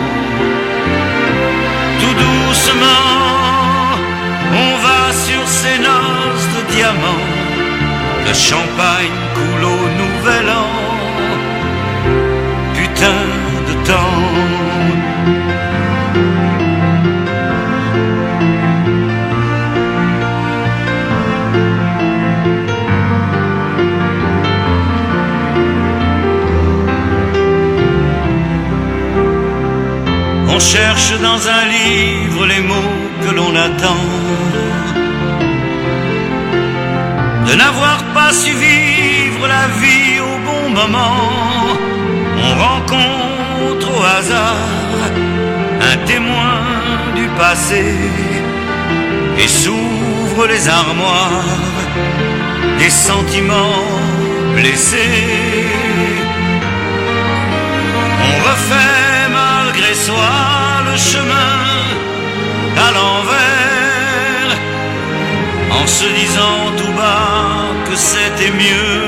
M: Tout doucement, on va sur ces noces de diamants. Le champagne coule au nouvel an. Putain de temps. On cherche dans un livre les mots que l'on attend, de n'avoir pas su vivre la vie au bon moment. On rencontre au hasard un témoin du passé et s'ouvrent les armoires des sentiments blessés. On refait malgré soi le chemin à l'envers, en se disant tout bas que c'était mieux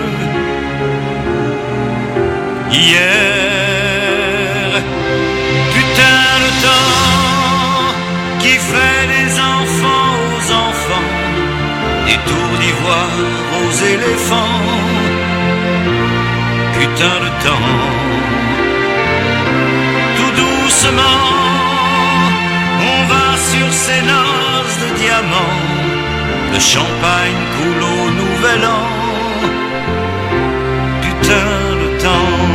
M: hier. Putain de temps qui fait des enfants aux enfants, des tours d'ivoire aux éléphants. Putain de temps. Doucement, on va sur ces noces de diamants. Le champagne coule au nouvel an. Putain de temps.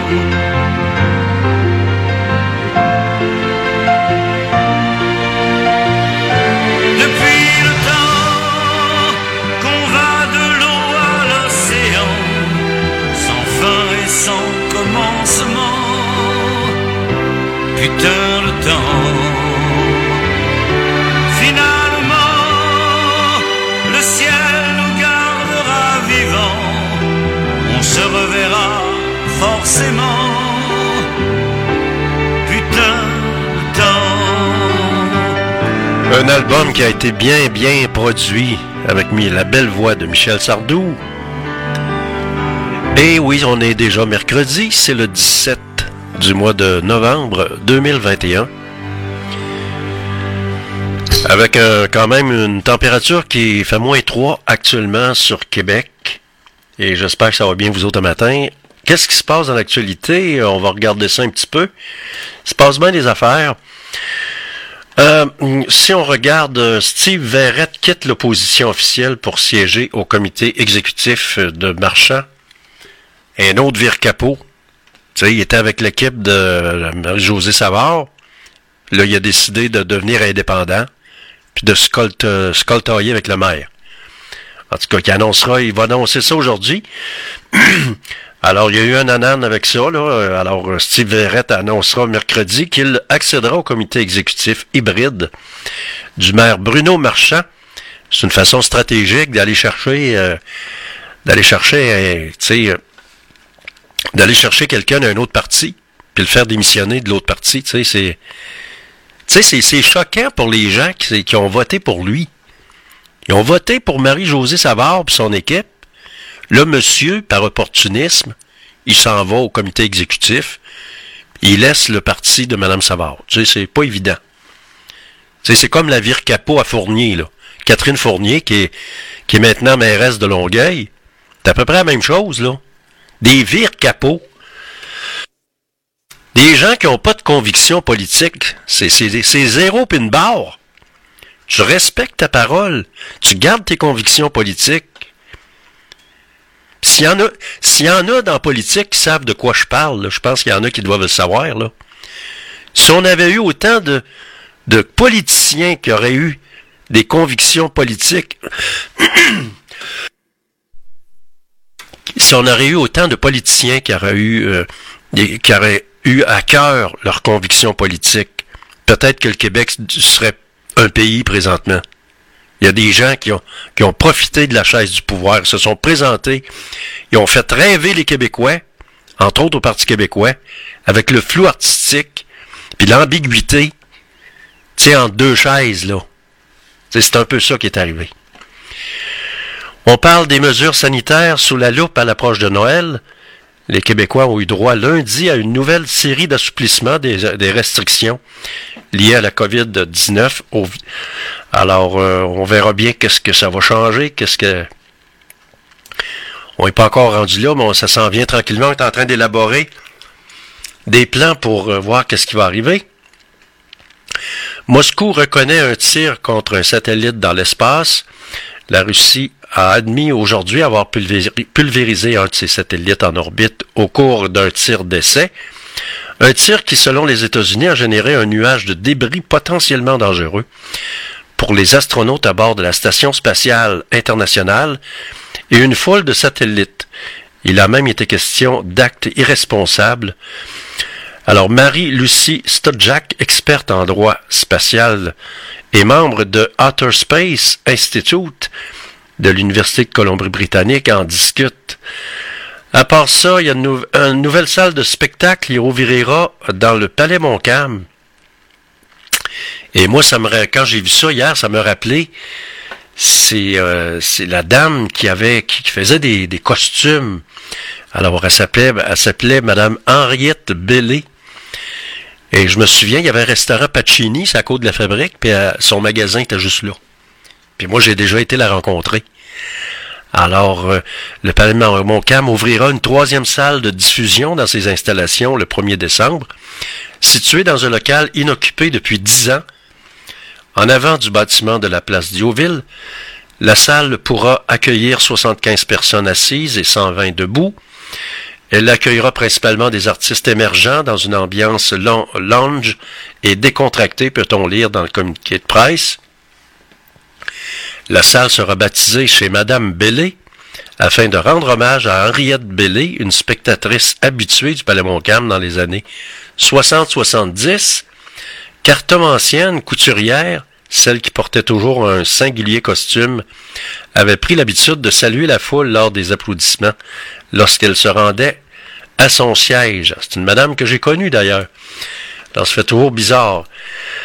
M: Depuis le temps qu'on va de l'eau à l'océan, sans fin et sans commencement.
A: Un album qui a été bien produit avec la belle voix de Michel Sardou. Et oui, on est déjà mercredi, c'est le 17 du mois de novembre 2021. Avec quand même une température qui fait -3 actuellement sur Québec. Et j'espère que ça va bien vous autres un matin. Qu'est-ce qui se passe dans l'actualité? On va regarder ça un petit peu. Il se passe bien des affaires. Si on regarde, Steve Verrette quitte l'opposition officielle pour siéger au comité exécutif de Marchand. Un autre vire capot. Tu sais, il était avec l'équipe de Marie-Josée Savard. Là, il a décidé de devenir indépendant, puis de se coltailler avec le maire. En tout cas, il va annoncer ça aujourd'hui. Alors, il y a eu un anan avec ça, là. Alors, Steve Verrette annoncera mercredi qu'il accédera au comité exécutif hybride du maire Bruno Marchand. C'est une façon stratégique d'aller chercher quelqu'un d'un autre parti, puis le faire démissionner de l'autre parti. C'est choquant pour les gens qui ont voté pour lui. Ils ont voté pour Marie-Josée Savard et son équipe. Là, monsieur, par opportunisme, il s'en va au comité exécutif. Il laisse le parti de Mme Savard. Tu sais, c'est pas évident. Tu sais, c'est comme la vire capot à Fournier, là. Catherine Fournier, qui est maintenant mairesse de Longueuil. C'est à peu près la même chose, là. Des vires capots. Des gens qui n'ont pas de conviction politique. C'est zéro pin barre. Tu respectes ta parole. Tu gardes tes convictions politiques. S'il y en a dans la politique qui savent de quoi je parle, là, je pense qu'il y en a qui doivent le savoir, là. Si on avait eu autant de politiciens qui auraient eu des convictions politiques, si on aurait eu autant de politiciens qui auraient eu à cœur leurs convictions politiques, peut-être que le Québec serait un pays présentement. Il y a des gens qui ont profité de la chaise du pouvoir, se sont présentés, ils ont fait rêver les Québécois, entre autres au Parti québécois, avec le flou artistique, puis l'ambiguïté, tu sais, entre deux chaises, là. C'est un peu ça qui est arrivé. On parle des mesures sanitaires sous la loupe à l'approche de Noël. Les Québécois ont eu droit lundi à une nouvelle série d'assouplissements des restrictions liées à la COVID-19. Alors, on verra bien qu'est-ce que ça va changer, on n'est pas encore rendu là, mais ça s'en vient tranquillement. On est en train d'élaborer des plans pour voir qu'est-ce qui va arriver. Moscou reconnaît un tir contre un satellite dans l'espace. La Russie a admis aujourd'hui avoir pulvérisé un de ses satellites en orbite au cours d'un tir d'essai. Un tir qui, selon les États-Unis, a généré un nuage de débris potentiellement dangereux pour les astronautes à bord de la Station spatiale internationale et une foule de satellites. Il a même été question d'actes irresponsables. Alors, Marie-Lucie Stodjak, experte en droit spatial et membre de Outer Space Institute de l'Université de Colombie-Britannique, en discute. À part ça, il y a une nouvelle salle de spectacle qui ouvrira dans le Palais Montcalm. Et moi, quand j'ai vu ça hier, ça me rappelait, c'est la dame qui faisait des costumes. Alors, elle s'appelait Madame Henriette Bellé. Et je me souviens, il y avait un restaurant Pacini, c'est à côte de la fabrique, puis son magasin était juste là. Puis moi, j'ai déjà été la rencontrer. Alors, le Palais Montcalm ouvrira une 3e salle de diffusion dans ses installations le 1er décembre, située dans un local inoccupé depuis 10 ans. En avant du bâtiment de la place Diouville, la salle pourra accueillir 75 personnes assises et 120 debout. Elle accueillera principalement des artistes émergents dans une ambiance lounge et décontractée, peut-on lire dans le communiqué de presse. La salle sera baptisée chez Madame Bellé, afin de rendre hommage à Henriette Bellé, une spectatrice habituée du Palais Montcalm dans les années 60-70, cartomancienne, couturière, celle qui portait toujours un singulier costume, avait pris l'habitude de saluer la foule lors des applaudissements lorsqu'elle se rendait à son siège. C'est une madame que j'ai connue d'ailleurs. Alors, ça fait toujours bizarre.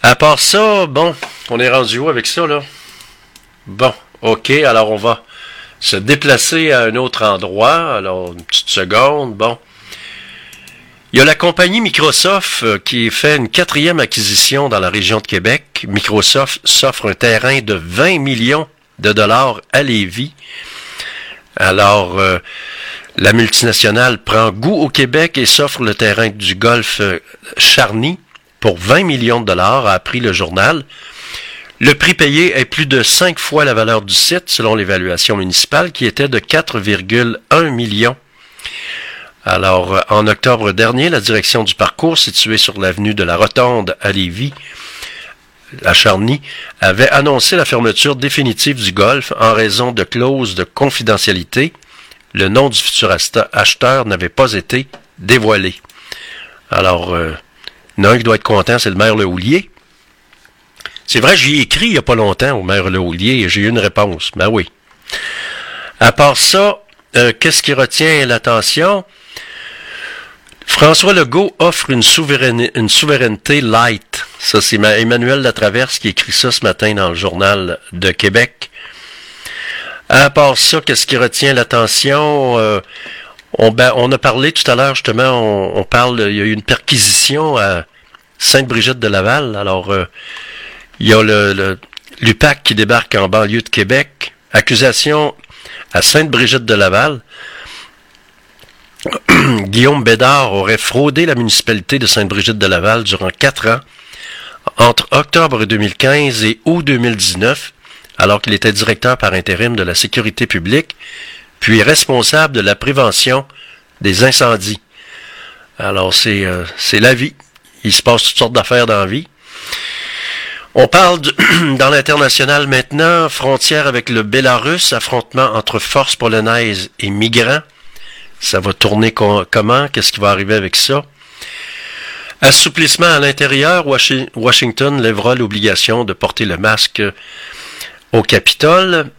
A: À part ça, bon, on est rendu où avec ça, là? Bon, OK, alors on va se déplacer à un autre endroit. Alors, une petite seconde, bon. Il y a la compagnie Microsoft qui fait une 4e acquisition dans la région de Québec. Microsoft s'offre un terrain de 20 millions de dollars à Lévis. Alors, la multinationale prend goût au Québec et s'offre le terrain du golfe Charny pour 20 millions de dollars, a appris le journal. Le prix payé est plus de 5 fois la valeur du site, selon l'évaluation municipale, qui était de 4,1 millions. Alors, en octobre dernier, la direction du parcours, située sur l'avenue de la Rotonde à Lévis, à Charny, avait annoncé la fermeture définitive du golf en raison de clauses de confidentialité. Le nom du futur acheteur n'avait pas été dévoilé. Alors, il y en a un qui doit être content, c'est le maire Lehoulier. C'est vrai, j'y ai écrit il n'y a pas longtemps au maire Lehoulier et j'ai eu une réponse. Ben oui. À part ça, qu'est-ce qui retient l'attention? François Legault offre une souveraineté light. Ça, c'est Emmanuel Latraverse qui écrit ça ce matin dans le Journal de Québec. À part ça, qu'est-ce qui retient l'attention? On a parlé tout à l'heure, justement, il y a eu une perquisition à Sainte-Brigitte-de-Laval. Alors, il y a l'UPAC qui débarque en banlieue de Québec. Accusation à Sainte-Brigitte-de-Laval. Guillaume Bédard aurait fraudé la municipalité de Sainte-Brigitte-de-Laval durant 4 ans, entre octobre 2015 et août 2019, alors qu'il était directeur par intérim de la sécurité publique, puis responsable de la prévention des incendies. Alors, c'est la vie. Il se passe toutes sortes d'affaires dans la vie. On parle dans l'international maintenant, frontière avec le Bélarus, affrontement entre forces polonaises et migrants. Ça va tourner comment? Qu'est-ce qui va arriver avec ça? Assouplissement à l'intérieur, Washington lèvera l'obligation de porter le masque au Capitole.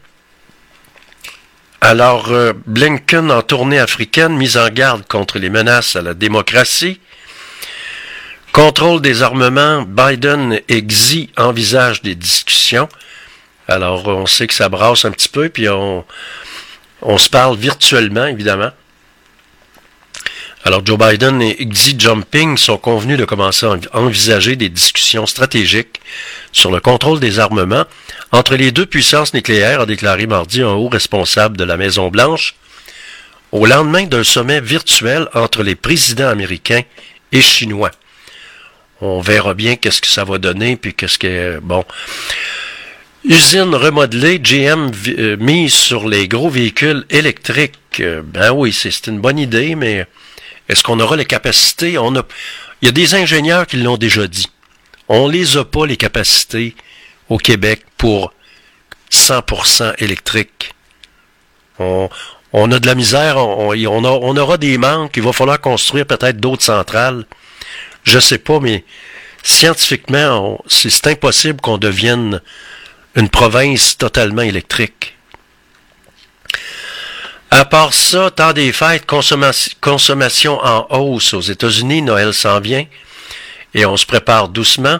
A: Alors, Blinken en tournée africaine, mise en garde contre les menaces à la démocratie. Contrôle des armements, Biden et Xi envisagent des discussions. Alors, on sait que ça brasse un petit peu, puis on se parle virtuellement, évidemment. Alors, Joe Biden et Xi Jinping sont convenus de commencer à envisager des discussions stratégiques sur le contrôle des armements entre les deux puissances nucléaires, a déclaré mardi un haut responsable de la Maison-Blanche, au lendemain d'un sommet virtuel entre les présidents américains et chinois. On verra bien qu'est-ce que ça va donner, puis qu'est-ce que... Bon. Usine remodelée, GM mise sur les gros véhicules électriques. Ben oui, c'est une bonne idée, mais est-ce qu'on aura les capacités? Il y a des ingénieurs qui l'ont déjà dit. On les a pas, les capacités, au Québec pour 100% électrique. On a de la misère, on aura des manques, il va falloir construire peut-être d'autres centrales. Je sais pas, mais scientifiquement, c'est impossible qu'on devienne une province totalement électrique. À part ça, temps des fêtes, consommation en hausse aux États-Unis, Noël s'en vient, et on se prépare doucement.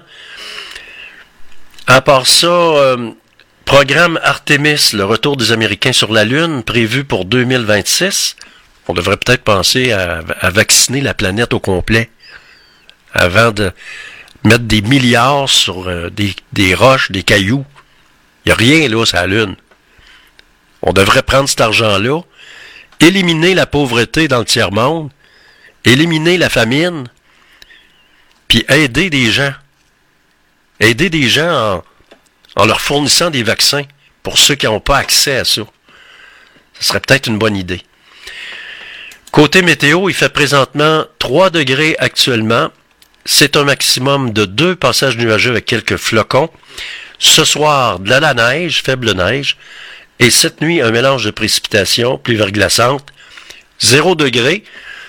A: À part ça, programme Artemis, le retour des Américains sur la Lune, prévu pour 2026. On devrait peut-être penser à vacciner la planète au complet avant de mettre des milliards sur des roches, des cailloux. Il n'y a rien là sur la Lune. On devrait prendre cet argent-là, éliminer la pauvreté dans le tiers-monde, éliminer la famine, puis aider des gens. Aider des gens en leur fournissant des vaccins pour ceux qui n'ont pas accès à ça. Ce serait peut-être une bonne idée. Côté météo, il fait présentement 3 degrés actuellement. C'est un maximum de 2 passages nuageux avec quelques flocons. Ce soir, de la neige, faible neige. Et cette nuit, un mélange de précipitations, pluie verglaçante, 0 degré.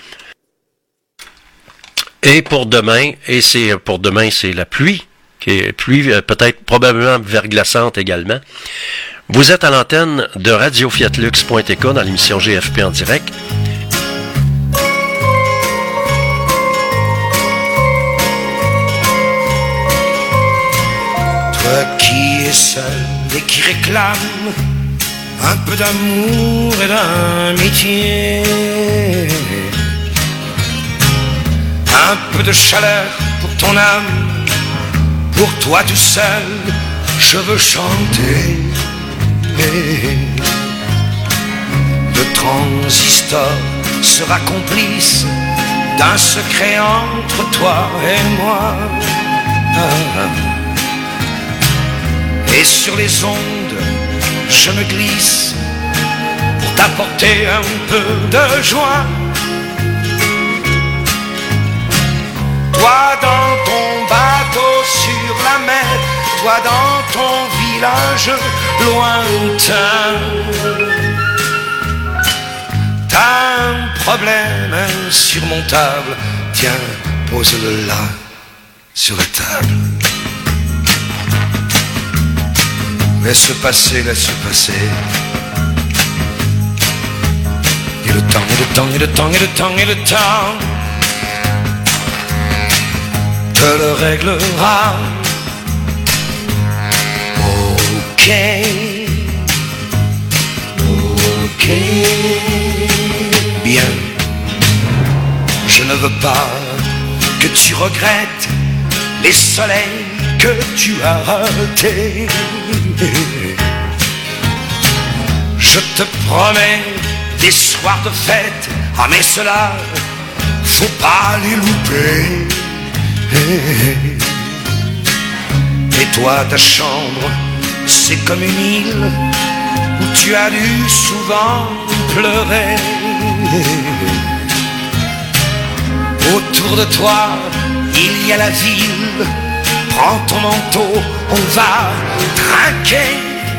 A: Et pour demain, c'est la pluie, qui est pluie peut-être probablement verglaçante également. Vous êtes à l'antenne de Radio-Fiat-Lux.tk dans l'émission GFP en direct.
D: qui est seul et qui réclame un peu d'amour et d'amitié, un peu de chaleur pour ton âme, pour toi tout seul, je veux chanter. Le transistor sera complice d'un secret entre toi et moi. Et sur les ondes, je me glisse pour t'apporter un peu de joie. Toi dans ton bateau sur la mer, toi dans ton village lointain, t'as un problème insurmontable, tiens, pose-le là, sur la table. Laisse passer, laisse passer. Et le temps, et le temps, et le temps, et le temps, et le temps te le réglera. Ok, ok, bien. Je ne veux pas que tu regrettes les soleils que tu as ratés. Je te promets des soirs de fête, ah mais cela, faut pas les louper. Et toi, ta chambre, c'est comme une île où tu as dû souvent pleurer. Autour de toi, il y a la ville. Prends ton manteau, on va trinquer.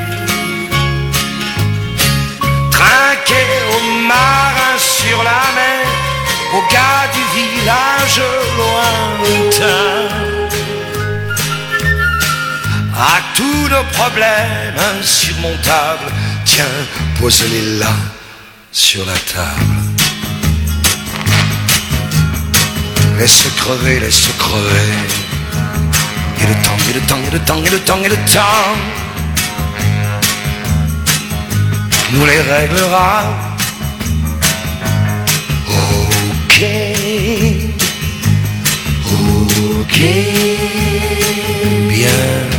D: Trinquer aux marins sur la mer, aux gars du village lointain. À tous nos problèmes insurmontables, tiens, pose-les là, sur la table. Laisse crever, laisse crever. Et le temps, et le temps, et le temps, et le temps, et le temps nous les réglera. Ok, ok, bien.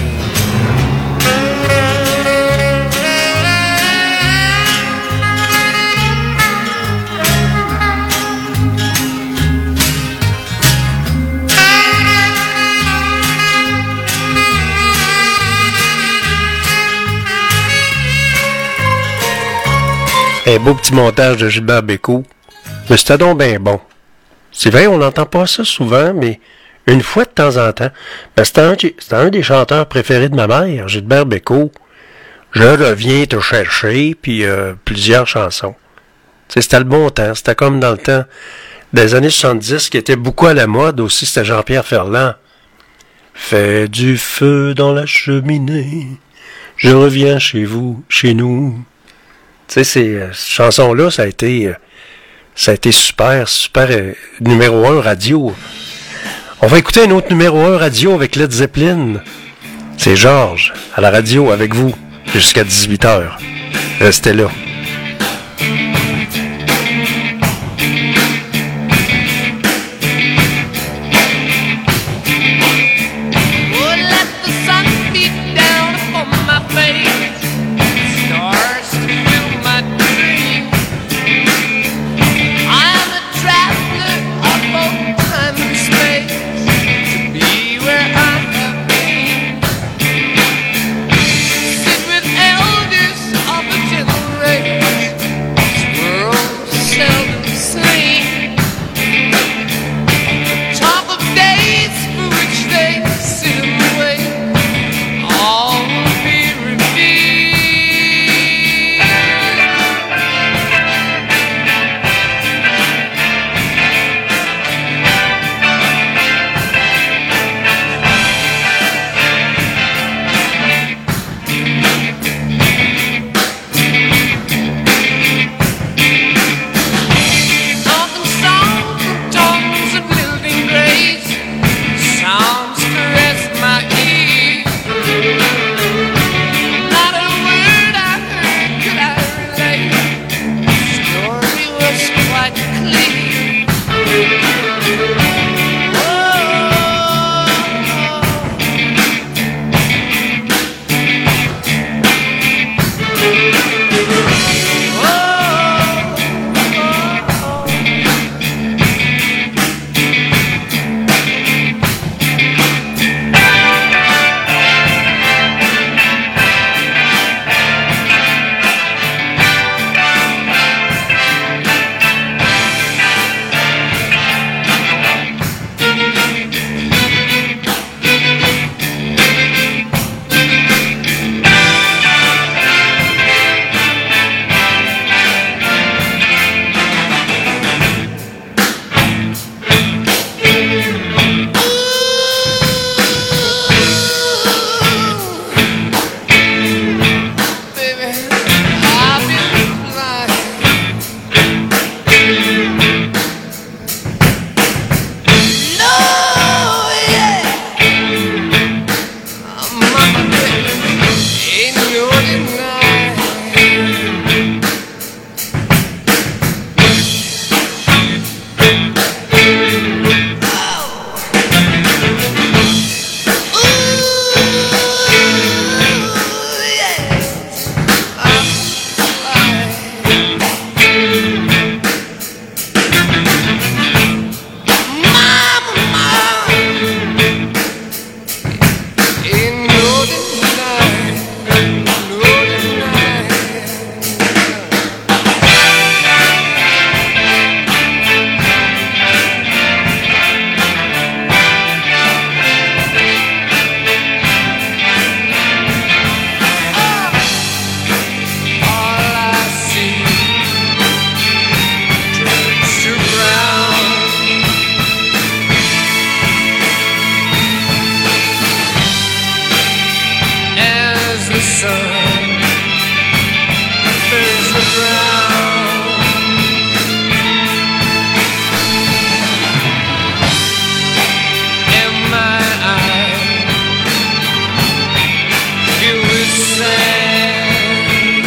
A: Un beau petit montage de Gilbert Bécaud. Mais c'était donc bien bon. C'est vrai, on n'entend pas ça souvent, mais une fois de temps en temps. Ben, c'était un des chanteurs préférés de ma mère, Gilbert Bécaud. Je reviens te chercher, puis plusieurs chansons. T'sais, c'était le bon temps. C'était comme dans le temps des années 70, qui était beaucoup à la mode aussi, c'était Jean-Pierre Ferland. Fais du feu dans la cheminée, je reviens chez vous, chez nous. Tu sais, ces chansons-là, ça a été super numéro 1 radio. On va écouter un autre numéro 1 radio avec Led Zeppelin. C'est Georges, à la radio avec vous, jusqu'à 18h. Restez là.
N: Sit with elders of a generation. sun fills the ground. In my eyes, filled with sand,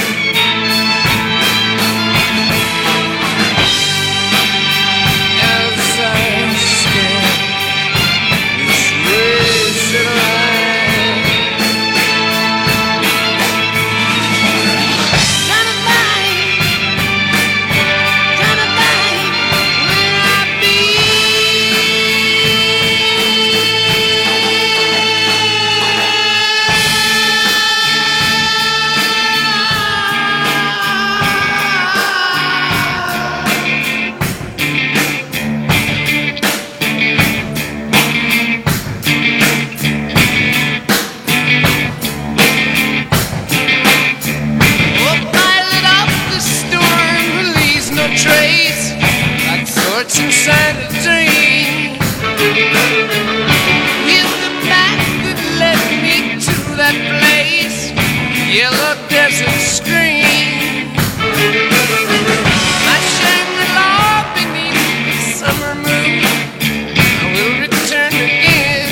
N: as I scan this wasted land. Trying to find where I be. Oh, pilot up the storm who leaves no trace, like thoughts inside a dream. Here's the path that led me to that place, yellow desert screen. My Shangri-La beneath the summer moon, I will return again.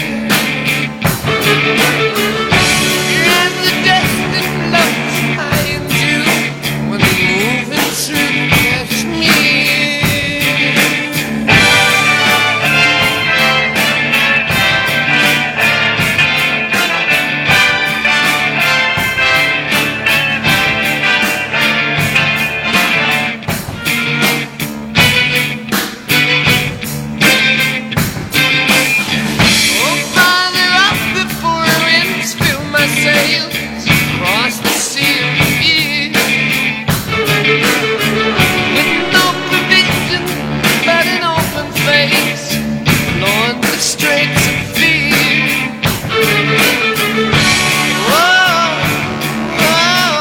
N: As the destined loves high in June, when they're moving through Kashmir. Oh, farther up before winds fill my sails, across the sea of fear. With no provision but an open face, along the straits of fear. Whoa, whoa.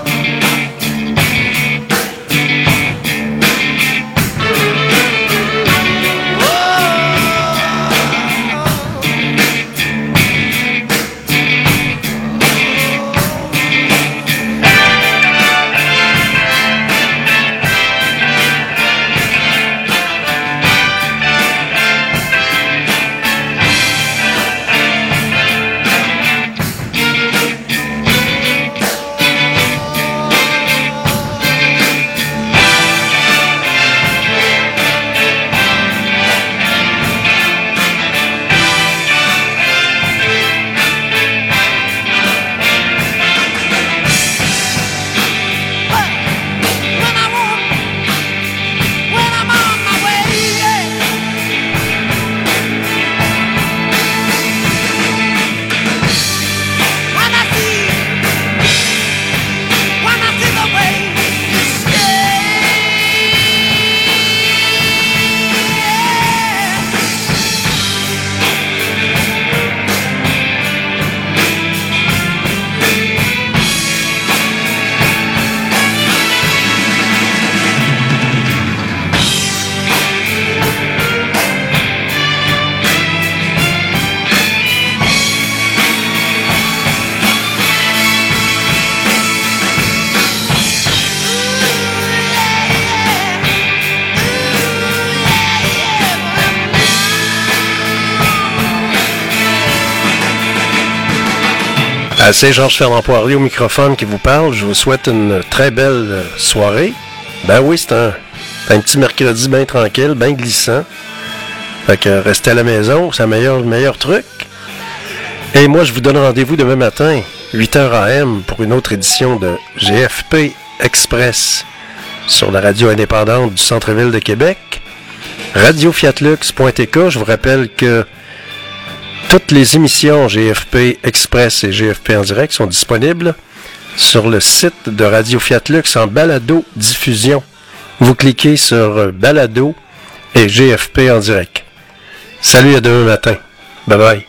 N: When I'm on my way, yeah. When I see the way you stay.
A: C'est Georges Fernand-Poirier au microphone qui vous parle. Je vous souhaite une très belle soirée. Ben oui, c'est un petit mercredi bien tranquille, bien glissant. Fait que restez à la maison, c'est le meilleur truc. Et moi, je vous donne rendez-vous demain matin, 8h AM, pour une autre édition de GFP Express sur la radio indépendante du centre-ville de Québec. radiofiatlux.tk. Je vous rappelle que toutes les émissions GFP Express et GFP en direct sont disponibles sur le site de Radio Fiat Lux en balado diffusion. Vous cliquez sur balado et GFP en direct. Salut, à demain matin. Bye bye.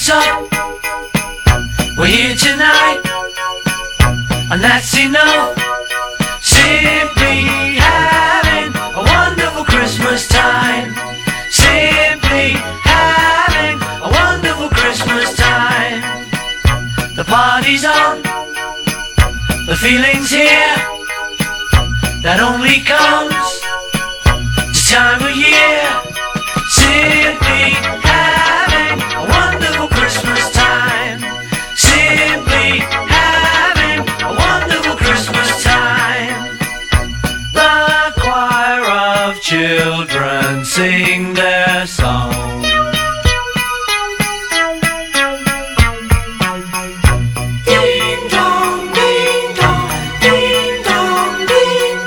M: spirits up. We're here tonight, and that's enough. Simply having a wonderful Christmas time. Simply having a wonderful Christmas time. The party's on, the feeling's here. That only comes this time of year. Simply having a wonderful Christmas time. Simply having a wonderful Christmas time. The choir of children sing their song. Ding dong, ding dong, ding dong, ding.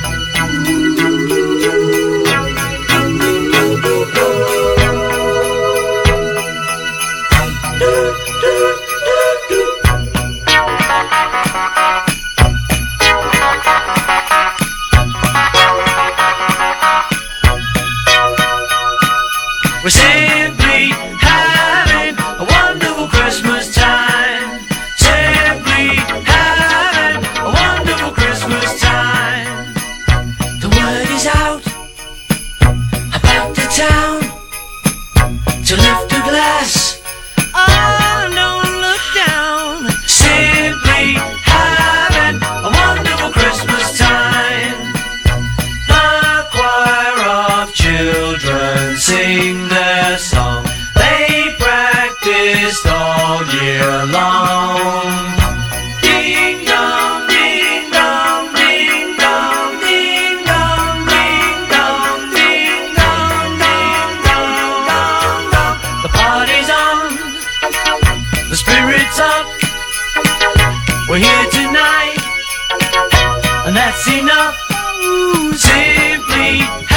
M: We're simply having a wonderful Christmas time. Simply having a wonderful Christmas time. The word is out about the town to lift a glass. Oh, don't look down. Simply having a wonderful Christmas time. The choir of children sing their song. They practiced all year long. Ding dong, ding dong, ding dong, ding dong, ding dong, ding dong, ding dong, dong, dong. The party's on, the spirit's up. We're here tonight, and that's enough. Simply